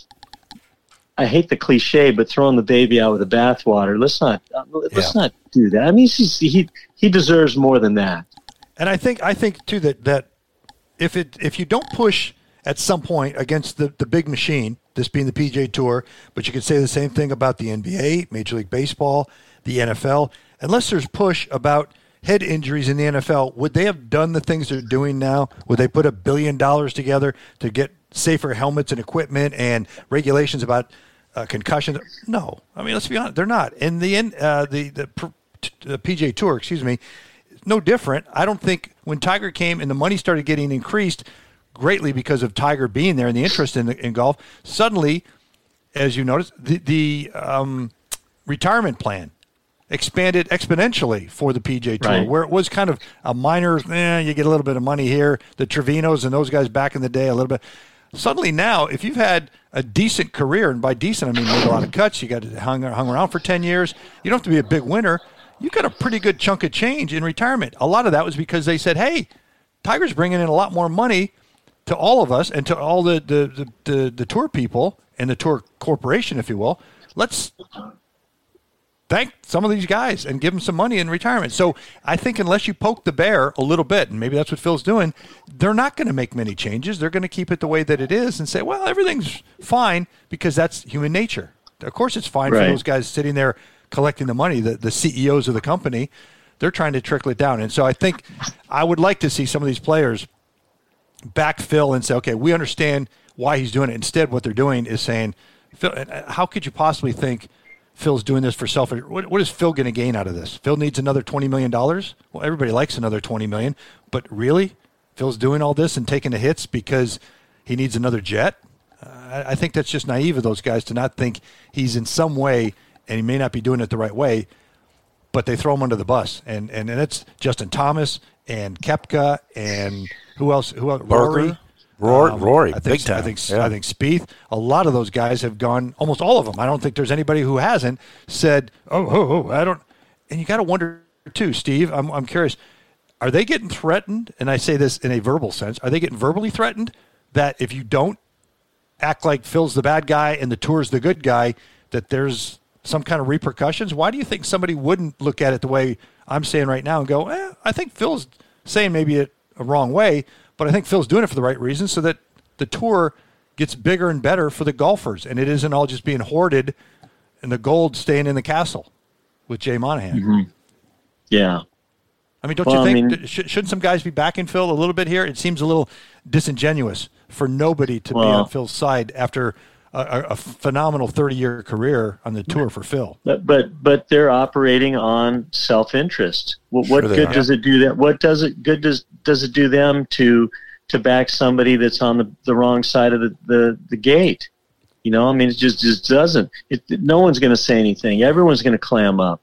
[SPEAKER 4] I hate the cliche, but throwing the baby out with the bathwater. Let's not do that. I mean, he deserves more than that.
[SPEAKER 2] And I think too that if you don't push at some point against the big machine, this being the PGA Tour, but you could say the same thing about the NBA, Major League Baseball, the NFL, unless there's push about head injuries in the NFL, would they have done the things they're doing now? Would they put $1 billion together to get safer helmets and equipment and regulations about concussions? No. I mean, let's be honest, they're not. In the end, the PGA Tour, no different. I don't think when Tiger came and the money started getting increased greatly because of Tiger being there and the interest in golf, suddenly, as you notice, the retirement plan expanded exponentially for the PGA Tour,
[SPEAKER 4] right.
[SPEAKER 2] where it was kind of a minor, you get a little bit of money here, the Trevinos and those guys back in the day, a little bit. Suddenly now, if you've had a decent career, and by decent I mean made a lot of cuts, you got hung around for 10 years, you don't have to be a big winner, you got a pretty good chunk of change in retirement. A lot of that was because they said, hey, Tiger's bringing in a lot more money to all of us and to all the tour people and the tour corporation, if you will. Let's thank some of these guys and give them some money in retirement. So I think unless you poke the bear a little bit, and maybe that's what Phil's doing, they're not going to make many changes. They're going to keep it the way that it is and say, well, everything's fine, because that's human nature. Of course it's fine for those guys sitting there collecting the money, the CEOs of the company. They're trying to trickle it down. And so I think I would like to see some of these players back Phil and say, okay, we understand why he's doing it. Instead, what they're doing is saying, Phil, how could you possibly think Phil's doing this for selfish? What is Phil going to gain out of this? Phil needs another $20 million? Well, everybody likes another $20 million, but really? Phil's doing all this and taking the hits because he needs another jet? I think that's just naive of those guys to not think he's in some way, and he may not be doing it the right way, but they throw him under the bus. And it's Justin Thomas and Koepka and who else? Rory.
[SPEAKER 3] Rory,
[SPEAKER 2] I think,
[SPEAKER 3] big time.
[SPEAKER 2] I think Spieth. A lot of those guys have gone, almost all of them. I don't think there's anybody who hasn't said, oh, I don't. And you got to wonder, too, Steve, I'm curious, are they getting threatened? And I say this in a verbal sense. Are they getting verbally threatened that if you don't act like Phil's the bad guy and the tour's the good guy, that there's some kind of repercussions? Why do you think somebody wouldn't look at it the way I'm saying right now and go, I think Phil's saying maybe it a wrong way, but I think Phil's doing it for the right reason so that the tour gets bigger and better for the golfers, and it isn't all just being hoarded and the gold staying in the castle with Jay Monahan.
[SPEAKER 4] Mm-hmm. Yeah.
[SPEAKER 2] I mean, don't you think shouldn't some guys be backing Phil a little bit here? It seems a little disingenuous for nobody to be on Phil's side after a phenomenal 30-year career on the tour for Phil.
[SPEAKER 4] But they're operating on self-interest. What good does it do them? What does it do them to back somebody that's on the wrong side of the gate? You know, I mean, it just doesn't. No one's going to say anything. Everyone's going to clam up.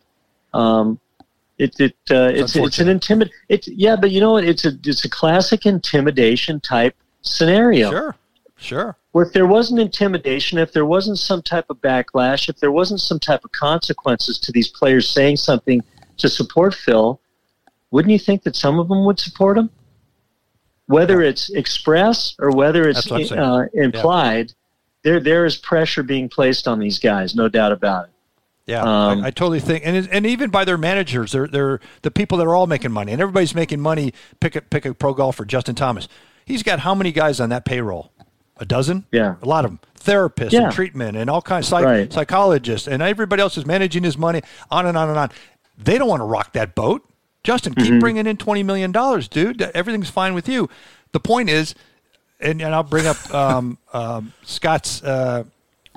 [SPEAKER 4] It's an intimidation. But you know what? It's a classic intimidation type scenario.
[SPEAKER 2] Sure.
[SPEAKER 4] Well, if there wasn't intimidation, if there wasn't some type of backlash, if there wasn't some type of consequences to these players saying something to support Phil, wouldn't you think that some of them would support him? Whether it's express or whether it's implied, there is pressure being placed on these guys, no doubt about it.
[SPEAKER 2] Yeah, I totally think, and even by their managers, they're the people that are all making money, and everybody's making money. Pick a pro golfer, Justin Thomas. He's got how many guys on that payroll? A dozen?
[SPEAKER 4] Yeah.
[SPEAKER 2] A lot of them. Therapists and treatment and all kinds of psychologists, and everybody else is managing his money, on and on and on. They don't want to rock that boat. Justin, keep bringing in $20 million, dude. Everything's fine with you. The point is, and I'll bring up Scott's, why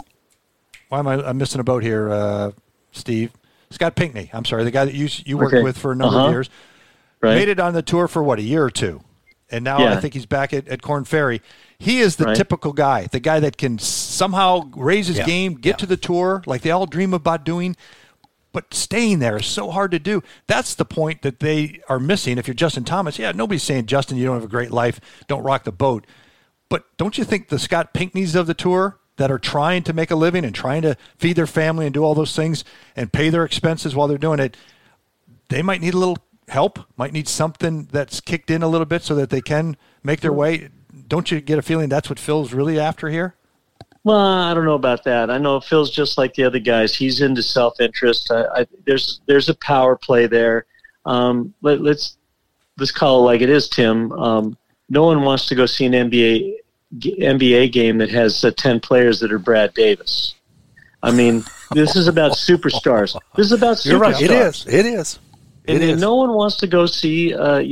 [SPEAKER 2] am I'm missing a boat here, Steve? Scott Pinkney. I'm sorry, the guy that you worked with for a number of years.
[SPEAKER 4] Right.
[SPEAKER 2] Made it on the tour for, a year or two. And now I think he's back at Korn Ferry. He is the typical guy, the guy that can somehow raise his game, get to the tour like they all dream about doing, but staying there is so hard to do. That's the point that they are missing. If you're Justin Thomas, nobody's saying, Justin, you don't have a great life, don't rock the boat. But don't you think the Scott Pinkneys of the tour that are trying to make a living and trying to feed their family and do all those things and pay their expenses while they're doing it, they might need a little help, might need something that's kicked in a little bit so that they can make their way? Don't you get a feeling that's what Phil's really after here?
[SPEAKER 4] Well, I don't know about that. I know Phil's just like the other guys. He's into self-interest. There's a power play there. Let's call it like it is, Tim. No one wants to go see an NBA game that has 10 players that are Brad Davis. I mean, this is about superstars. This is about superstars.
[SPEAKER 3] You're right. It is.
[SPEAKER 4] And no one wants to go see,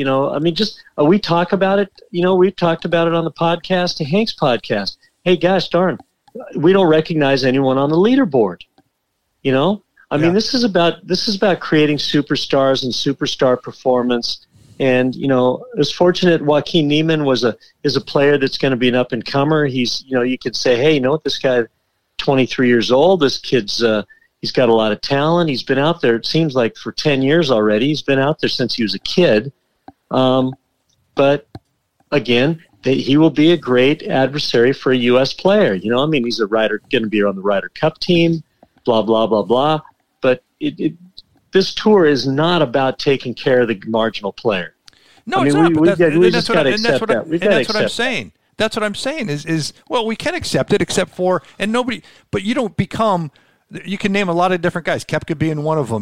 [SPEAKER 4] we talk about it. We've talked about it on the podcast, the Hanks podcast. Hey, gosh darn, we don't recognize anyone on the leaderboard. I mean, this is about creating superstars and superstar performance. And, you know, it was fortunate Joaquin Niemann is a player that's going to be an up-and-comer. He's, you know, you could say, hey, you know what, this guy, 23 years old, this kid's he's got a lot of talent. He's been out there, it seems like, for 10 years already. He's been out there since he was a kid. But, again, he will be a great adversary for a U.S. player. You know, I mean, he's going to be on the Ryder Cup team, blah, blah, blah, blah. But this tour is not about taking care of the marginal player.
[SPEAKER 2] No, it's not. We just got to accept that. That's what I'm saying. That's what I'm saying is well, we can accept it, except for but you don't become. You can name a lot of different guys. Koepka being one of them.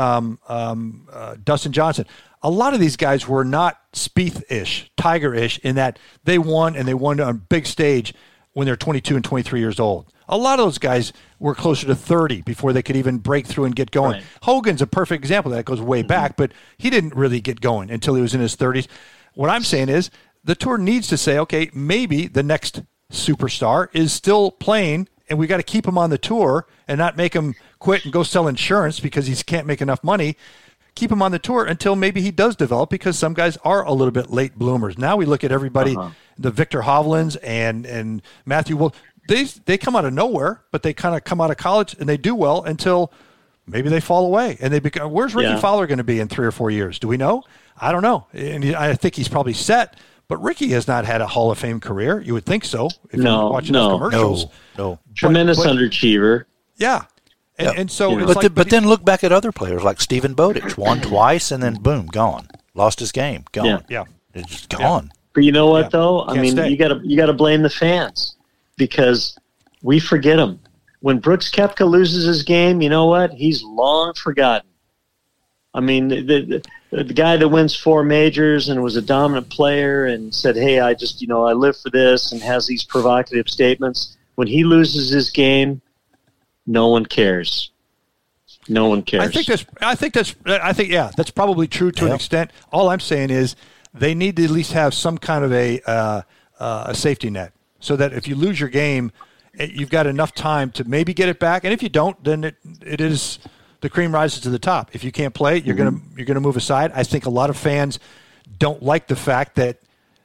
[SPEAKER 2] Dustin Johnson. A lot of these guys were not Spieth-ish, Tiger-ish, in that they won on a big stage when they're 22 and 23 years old. A lot of those guys were closer to 30 before they could even break through and get going. Right. Hogan's a perfect example of that. Goes way back, but he didn't really get going until he was in his 30s. What I'm saying is the tour needs to say, okay, maybe the next superstar is still playing, and we got to keep him on the tour and not make him quit and go sell insurance because he can't make enough money. Keep him on the tour until maybe he does develop, because some guys are a little bit late bloomers. Now we look at everybody, the Victor Hovlands and Matthew Wolff. They come out of nowhere, but they kind of come out of college and they do well until maybe they fall away. And they become. Where's Ricky Fowler going to be in 3 or 4 years? Do we know? I don't know. And I think he's probably set. But Ricky has not had a Hall of Fame career. You would think so if you're watching those commercials.
[SPEAKER 4] No. Tremendous underachiever.
[SPEAKER 2] Yeah. And so,
[SPEAKER 3] but then look back at other players like Stephen Bowditch, won twice and then boom, gone, lost his game, gone.
[SPEAKER 2] Yeah.
[SPEAKER 3] It's just gone.
[SPEAKER 4] But you know what though? I mean, you got to blame the fans, because we forget them. When Brooks Koepka loses his game, you know what? He's long forgotten. I mean, the guy that wins 4 majors and was a dominant player and said, hey, I live for this, and has these provocative statements. When he loses his game, no one cares. No one cares.
[SPEAKER 2] I think that's probably true to an extent. All I'm saying is they need to at least have some kind of a safety net, so that if you lose your game, you've got enough time to maybe get it back. And if you don't, then it is the cream rises to the top. If you can't play, you're gonna move aside. I think a lot of fans don't like the fact that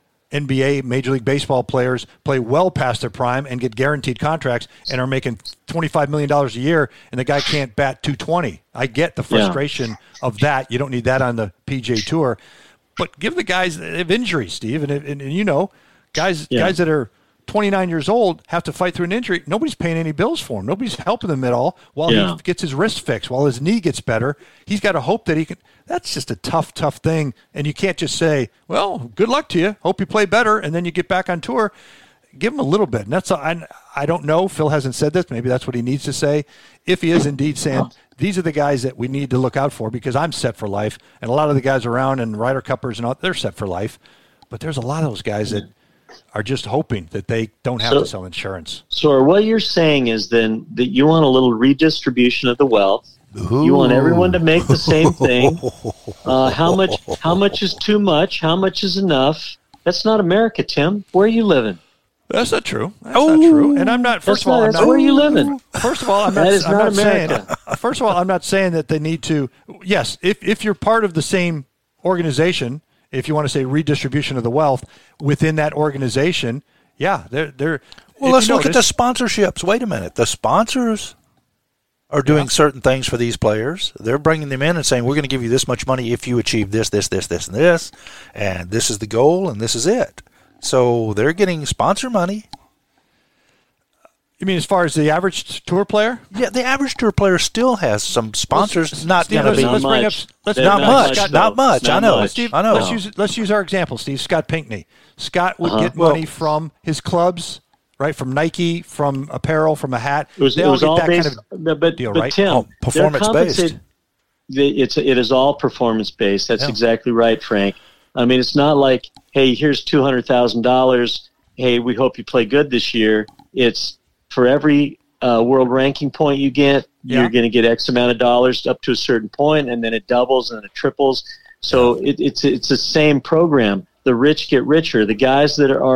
[SPEAKER 2] NBA, Major League Baseball players play well past their prime and get guaranteed contracts and are making $25 million a year, and the guy can't bat .220. I get the frustration of that. You don't need that on the PGA Tour. But give the guys that have injuries, Steve, and you know, guys that are 29 years old have to fight through an injury. Nobody's paying any bills for him. Nobody's helping him at all while he gets his wrist fixed, while his knee gets better. He's got to hope that he can. That's just a tough thing. And you can't just say, well, good luck to you. Hope you play better. And then you get back on tour. Give him a little bit. And that's, I don't know. Phil hasn't said this. Maybe that's what he needs to say. If he is indeed saying, these are the guys that we need to look out for, because I'm set for life. And a lot of the guys around and Ryder Cuppers and all, they're set for life. But there's a lot of those guys that are just hoping that they don't have to sell insurance. So
[SPEAKER 4] what you're saying is then that you want a little redistribution of the wealth. Ooh. You want everyone to make the same thing. How much is too much? How much is enough? That's not America, Tim. Where are you living?
[SPEAKER 2] That's not true. That's not true. And I'm not. First of all,
[SPEAKER 4] that's where you living.
[SPEAKER 2] First of all, I'm not saying. First of all, I'm not saying that they need to. Yes, if you're part of the same organization, if you want to say redistribution of the wealth within that organization, they're.
[SPEAKER 3] Well, let's look at the sponsorships. Wait a minute, the sponsors are doing certain things for these players. They're bringing them in and saying, we're going to give you this much money if you achieve this, and this, and this is the goal, and this is it. So they're getting sponsor money.
[SPEAKER 2] You mean as far as the average tour player?
[SPEAKER 3] Yeah, the average tour player still has some sponsors. Not going to be
[SPEAKER 2] not
[SPEAKER 3] much. I know.
[SPEAKER 2] Steve, let's use our example, Steve. Scott Pinkney. Scott would get money from his clubs, right? From Nike, from apparel, from a hat.
[SPEAKER 4] It was all based, but
[SPEAKER 2] deal, right?
[SPEAKER 4] Tim,
[SPEAKER 3] performance based.
[SPEAKER 4] It is all performance based. That's exactly right, Frank. I mean, it's not like, hey, here's $200,000. Hey, we hope you play good this year. It's for every world ranking point you get, you're going to get X amount of dollars up to a certain point, and then it doubles and it triples. So it's the same program. The rich get richer. The guys that are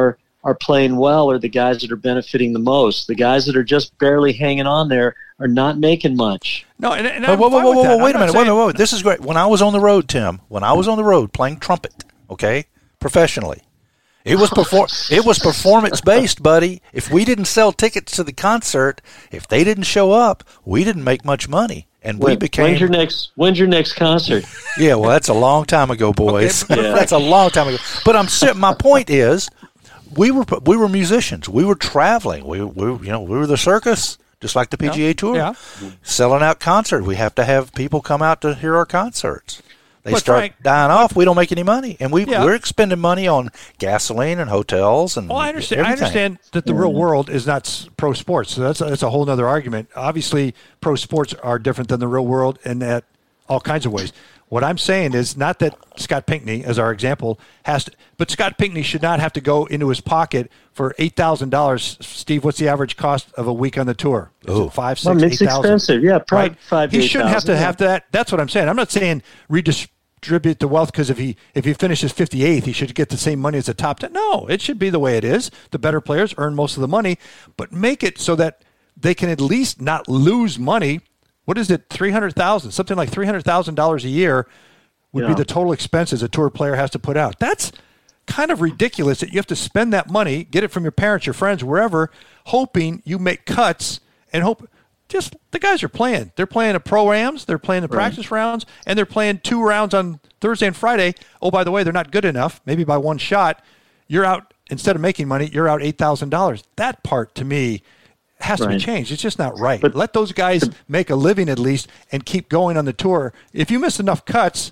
[SPEAKER 4] are playing well are the guys that are benefiting the most. The guys that are just barely hanging on there are not making much.
[SPEAKER 2] No, and
[SPEAKER 3] whoa, wait a minute. This is great. When I was on the road, Tim, playing trumpet, okay, professionally, it was performance based, buddy. If we didn't sell tickets to the concert, if they didn't show up, we didn't make much money, and we became.
[SPEAKER 4] When's your next concert?
[SPEAKER 3] Yeah, well, that's a long time ago, boys.
[SPEAKER 4] Okay, yeah.
[SPEAKER 3] That's a long time ago. But my point is, we were musicians. We were traveling. We were the circus. Just like the PGA Tour, selling out concerts. We have to have people come out to hear our concerts. They start dying off. We don't make any money, and we're expending money on gasoline and hotels and.
[SPEAKER 2] Well, I understand.
[SPEAKER 3] Everything.
[SPEAKER 2] I understand that the real world is not pro sports. So that's a whole other argument. Obviously, pro sports are different than the real world in that all kinds of ways. What I'm saying is not that Scott Pinkney, as our example, but Scott Pinkney should not have to go into his pocket for $8,000. Steve, what's the average cost of a week on the tour? Is it 5, 6,
[SPEAKER 4] it's
[SPEAKER 2] 8,000?
[SPEAKER 4] Expensive, yeah. Probably
[SPEAKER 2] right?
[SPEAKER 4] 5,
[SPEAKER 2] He shouldn't have to have that. That's what I'm saying. I'm not saying redistribute the wealth because if he finishes 58th, he should get the same money as the top 10. No, it should be the way it is. The better players earn most of the money, but make it so that they can at least not lose money. What is it, $300,000? Something like $300,000 a year would be the total expenses a tour player has to put out. That's kind of ridiculous that you have to spend that money, get it from your parents, your friends, wherever, hoping you make cuts and hope. Just the guys are playing. They're playing the pro-ams, they're playing the practice rounds, and they're playing 2 rounds on Thursday and Friday. Oh, by the way, they're not good enough. Maybe by one shot, you're out, instead of making money, you're out $8,000. That part, to me, has to be changed. It's just not right. But let those guys make a living at least and keep going on the tour. If you miss enough cuts,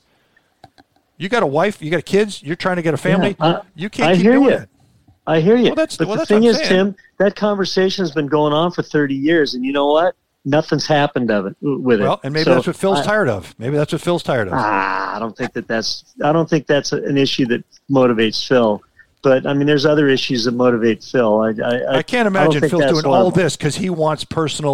[SPEAKER 2] you got a wife, you got kids, you're trying to get a family, you can't keep doing it.
[SPEAKER 4] I hear you.
[SPEAKER 2] But
[SPEAKER 4] the thing is, Tim, that conversation has been going on for 30 years, and you know what? Nothing's happened with it.
[SPEAKER 2] Well, and maybe that's what Phil's tired of. Maybe that's what Phil's tired of.
[SPEAKER 4] I don't think that's an issue that motivates Phil. But, I mean, there's other issues that motivate Phil.
[SPEAKER 2] I can't imagine Phil's doing all this because he wants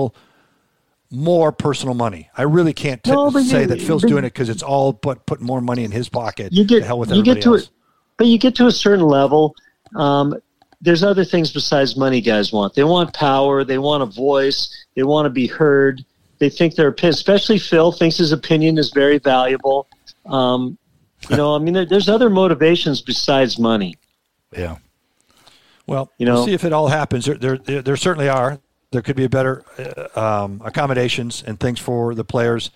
[SPEAKER 2] more personal money. I really can't say that Phil's doing it because it's all but putting more money in his pocket. To hell with everybody else.
[SPEAKER 4] But you get to a certain level. There's other things besides money guys want. They want power. They want a voice. They want to be heard. They think especially Phil thinks his opinion is very valuable. There's other motivations besides money.
[SPEAKER 3] Yeah.
[SPEAKER 2] Well, we'll see if it all happens. There certainly are. There could be better accommodations and things for the players.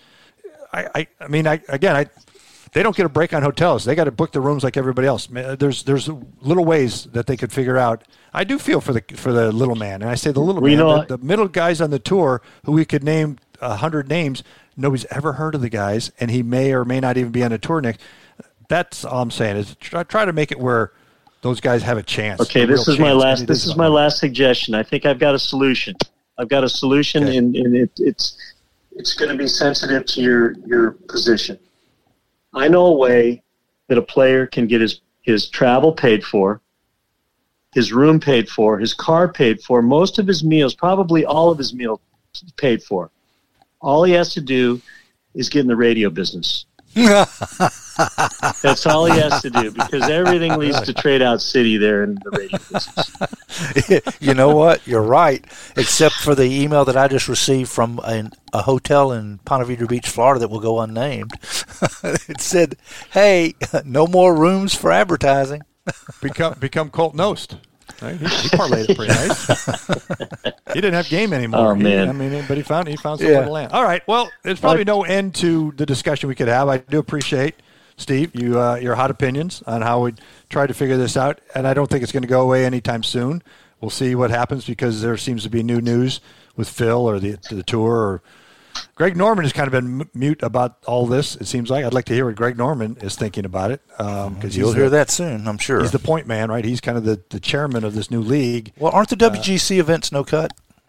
[SPEAKER 2] They don't get a break on hotels. They got to book the rooms like everybody else. There's little ways that they could figure out. I do feel for the little man, and I say the little man. The middle guys on the tour, who we could name 100 names, nobody's ever heard of the guys, and he may or may not even be on a tour next. That's all I'm saying is try to make it where those guys have a chance.
[SPEAKER 4] Okay, this is my last suggestion. I think I've got a solution. Okay. And it's going to be sensitive to your position. I know a way that a player can get his travel paid for, his room paid for, his car paid for, most of his meals, probably all of his meals paid for. All he has to do is get in the radio business. That's all he has to do because everything leads to Trade Out City there in the radio business.
[SPEAKER 3] You know what? You're right, except for the email that I just received from a hotel in Ponte Vedra Beach, Florida that will go unnamed. It said, hey, no more rooms for advertising.
[SPEAKER 2] Become Colt Knost. Right? He parlayed it pretty nice. He didn't have game anymore.
[SPEAKER 4] Oh, man.
[SPEAKER 2] But he found somewhere to land. All right. Well, there's probably no end to the discussion we could have. I do appreciate, Steve, your hot opinions on how we try to figure this out, and I don't think it's going to go away anytime soon. We'll see what happens because there seems to be new news with Phil or the tour. Or Greg Norman has kind of been mute about all this, it seems like. I'd like to hear what Greg Norman is thinking about it.
[SPEAKER 3] Because you'll hear that soon, I'm sure.
[SPEAKER 2] He's the point man, right? He's kind of the chairman of this new league.
[SPEAKER 3] Well, aren't the WGC events no cut?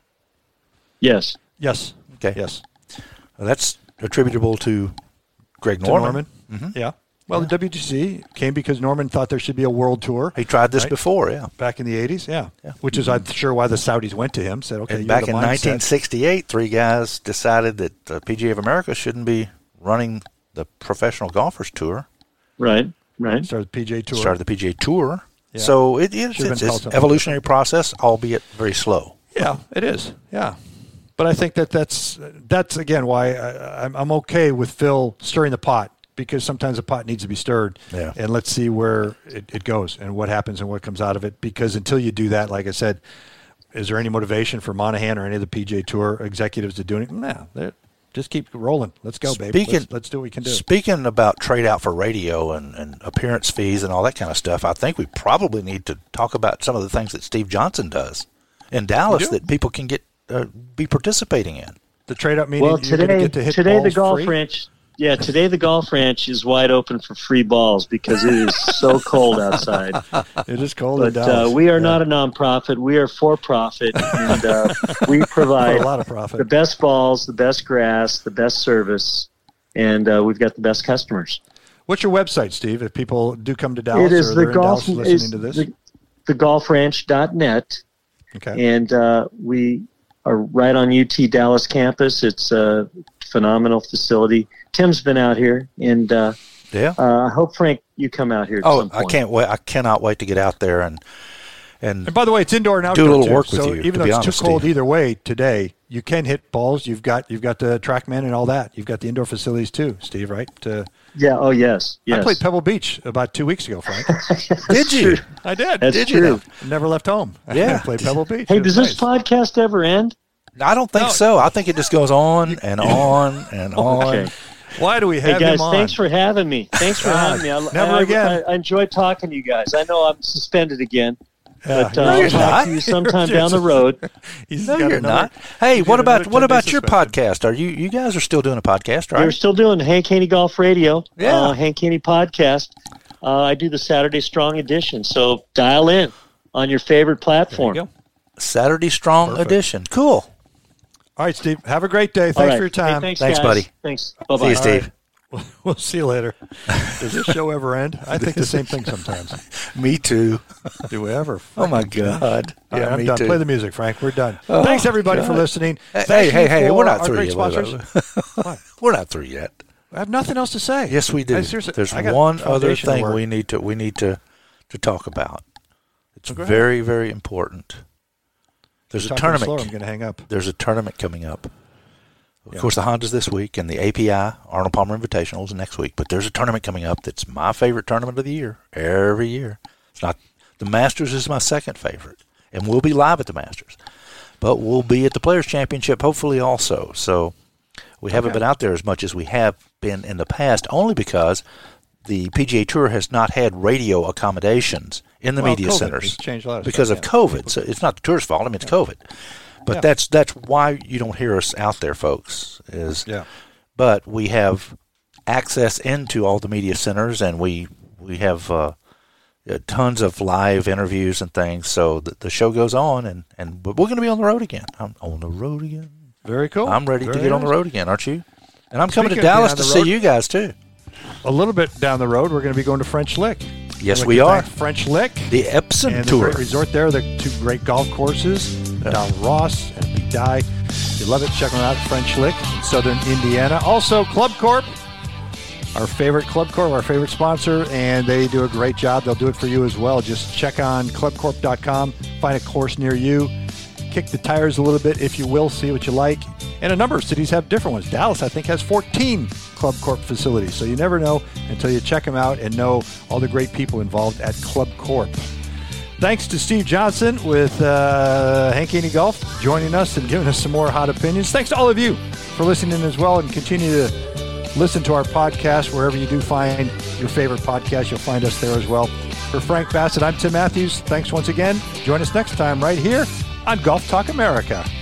[SPEAKER 4] Yes.
[SPEAKER 3] Okay.
[SPEAKER 2] Yes.
[SPEAKER 3] Well, that's attributable to Greg Norman.
[SPEAKER 2] Mm-hmm. Yeah. Well, the WGC came because Norman thought there should be a world tour.
[SPEAKER 3] He tried this before, yeah.
[SPEAKER 2] Back in the 80s, yeah. Which is, I'm sure, why the Saudis went to him, said, okay,
[SPEAKER 3] and back in 1968, 3 guys decided that the PGA of America shouldn't be running the Professional Golfers Tour.
[SPEAKER 4] Right.
[SPEAKER 2] Started the PGA Tour.
[SPEAKER 3] Started the PGA Tour.
[SPEAKER 2] Yeah.
[SPEAKER 3] So it's an evolutionary process, albeit very slow.
[SPEAKER 2] Yeah, it is. Yeah. But I think that's again why I'm okay with Phil stirring the pot, because sometimes the pot needs to be stirred.
[SPEAKER 3] Yeah.
[SPEAKER 2] And let's see where it goes and what happens and what comes out of it. Because until you do that, like I said, is there any motivation for Monahan or any of the PGA Tour executives to do anything? No. Just keep rolling. Let's go, baby. Let's do what we can do.
[SPEAKER 3] Speaking about trade out for radio and appearance fees and all that kind of stuff, I think we probably need to talk about some of the things that Steve Johnson does in Dallas that people can be participating in.
[SPEAKER 2] The trade up meeting.
[SPEAKER 4] Well, today the golf ranch. Yeah, today the golf ranch is wide open for free balls because it is so cold outside.
[SPEAKER 2] It is cold in Dallas.
[SPEAKER 4] But we are not a nonprofit. We are for profit, and we provide
[SPEAKER 2] a lot of profit.
[SPEAKER 4] The best balls, the best grass, the best service, and we've got the best customers.
[SPEAKER 2] What's your website, Steve? If people do come to Dallas,
[SPEAKER 4] it is
[SPEAKER 2] or they're in Dallas listening to this, thegolfranch.net. Okay,
[SPEAKER 4] and we are right on UT Dallas campus. It's a phenomenal facility. Tim's been out here, and I hope, Frank, you come out here at some point.
[SPEAKER 3] I can't wait. I cannot wait to get out there and
[SPEAKER 2] by the way, it's indoor and outdoor.
[SPEAKER 3] Do a little work with you.
[SPEAKER 2] Even though it's too cold either way today, you can hit balls. You've got the TrackMan and all that. You've got the indoor facilities too, Steve, right?
[SPEAKER 4] Yeah. Oh, yes.
[SPEAKER 2] I played Pebble Beach about 2 weeks ago, Frank.
[SPEAKER 3] Did you?
[SPEAKER 2] I did.
[SPEAKER 4] That's
[SPEAKER 2] did
[SPEAKER 4] true.
[SPEAKER 2] You? Never left home.
[SPEAKER 3] Yeah.
[SPEAKER 2] I played Pebble Beach.
[SPEAKER 4] Hey, does this podcast ever end?
[SPEAKER 3] I don't think so. I think it just goes on and on and on.
[SPEAKER 4] Okay.
[SPEAKER 2] Why do we have
[SPEAKER 4] guys,
[SPEAKER 2] him on?
[SPEAKER 4] thanks for having me.
[SPEAKER 2] Never again.
[SPEAKER 4] I enjoyed talking to you guys. I know I'm suspended again.
[SPEAKER 2] Yeah.
[SPEAKER 4] But I'll talk to you sometime down the road.
[SPEAKER 3] No, you're not. Hey, what about your podcast? Are you guys are still doing a podcast, right?
[SPEAKER 4] We're still doing Hank Haney Golf Radio.
[SPEAKER 3] Yeah.
[SPEAKER 4] Hank Haney Podcast. I do the Saturday Strong edition, so dial in on your favorite platform.
[SPEAKER 2] There you go.
[SPEAKER 3] Saturday Strong edition. Cool.
[SPEAKER 2] All right, Steve. Have a great day. Thanks for your time.
[SPEAKER 4] Hey,
[SPEAKER 3] thanks, buddy.
[SPEAKER 4] Thanks. Bye-bye.
[SPEAKER 3] See you, Steve.
[SPEAKER 2] Right. We'll see you later. Does this show ever end? I think the same thing sometimes.
[SPEAKER 3] Me too.
[SPEAKER 2] Do we ever?
[SPEAKER 3] Oh, my God.
[SPEAKER 2] Yeah,
[SPEAKER 3] Yeah,
[SPEAKER 2] I'm
[SPEAKER 3] me
[SPEAKER 2] done.
[SPEAKER 3] too.
[SPEAKER 2] Play the music, Frank. We're done. Thanks, everybody, for listening.
[SPEAKER 3] Hey, we're not through
[SPEAKER 2] great
[SPEAKER 3] yet.
[SPEAKER 2] sponsors. What?
[SPEAKER 3] We're not through yet.
[SPEAKER 2] I have nothing else to say.
[SPEAKER 3] Yes, we do. There's one other thing we need to talk about. It's very, very important. There's a tournament.
[SPEAKER 2] Slower, I'm going to hang up.
[SPEAKER 3] There's a tournament coming up. Of course, the Honda's this week, and the API, Arnold Palmer Invitational, is next week. But there's a tournament coming up that's my favorite tournament of the year, every year. It's not the Masters is my second favorite, and we'll be live at the Masters. But we'll be at the Players' Championship, hopefully, also. So we haven't been out there as much as we have been in the past, only because the PGA Tour has not had radio accommodations in the media centers.
[SPEAKER 2] It's changed a lot
[SPEAKER 3] because of COVID. So it's not the Tour's fault. I mean, it's COVID. But that's why you don't hear us out there, folks. But we have access into all the media centers, and we have tons of live interviews and things. So the show goes on, but we're going to be on the road again. I'm on the road again.
[SPEAKER 2] Very cool.
[SPEAKER 3] I'm ready to get on the road again, aren't you? And I'm coming to Dallas to see you guys, too.
[SPEAKER 2] A little bit down the road, we're going to be going to French Lick.
[SPEAKER 3] Yes, we are.
[SPEAKER 2] French Lick.
[SPEAKER 3] The Epsom
[SPEAKER 2] and
[SPEAKER 3] Tour.
[SPEAKER 2] The great resort there, the two great golf courses, Don Ross and Big Die. If you love it, check them out, French Lick in southern Indiana. Also, Club Corp, our favorite Club Corp, our favorite sponsor, and they do a great job. They'll do it for you as well. Just check on clubcorp.com, find a course near you, kick the tires a little bit, if you will, see what you like. And a number of cities have different ones. Dallas, I think, has 14 Club Corp facilities. So you never know until you check them out and know all the great people involved at Club Corp. Thanks to Steve Johnson with Hank Haney Golf joining us and giving us some more hot opinions. Thanks to all of you for listening as well, and continue to listen to our podcast wherever you do find your favorite podcast. You'll find us there as well. For Frank Bassett, I'm Tim Matthews. Thanks once again. Join us next time right here on Golf Talk America.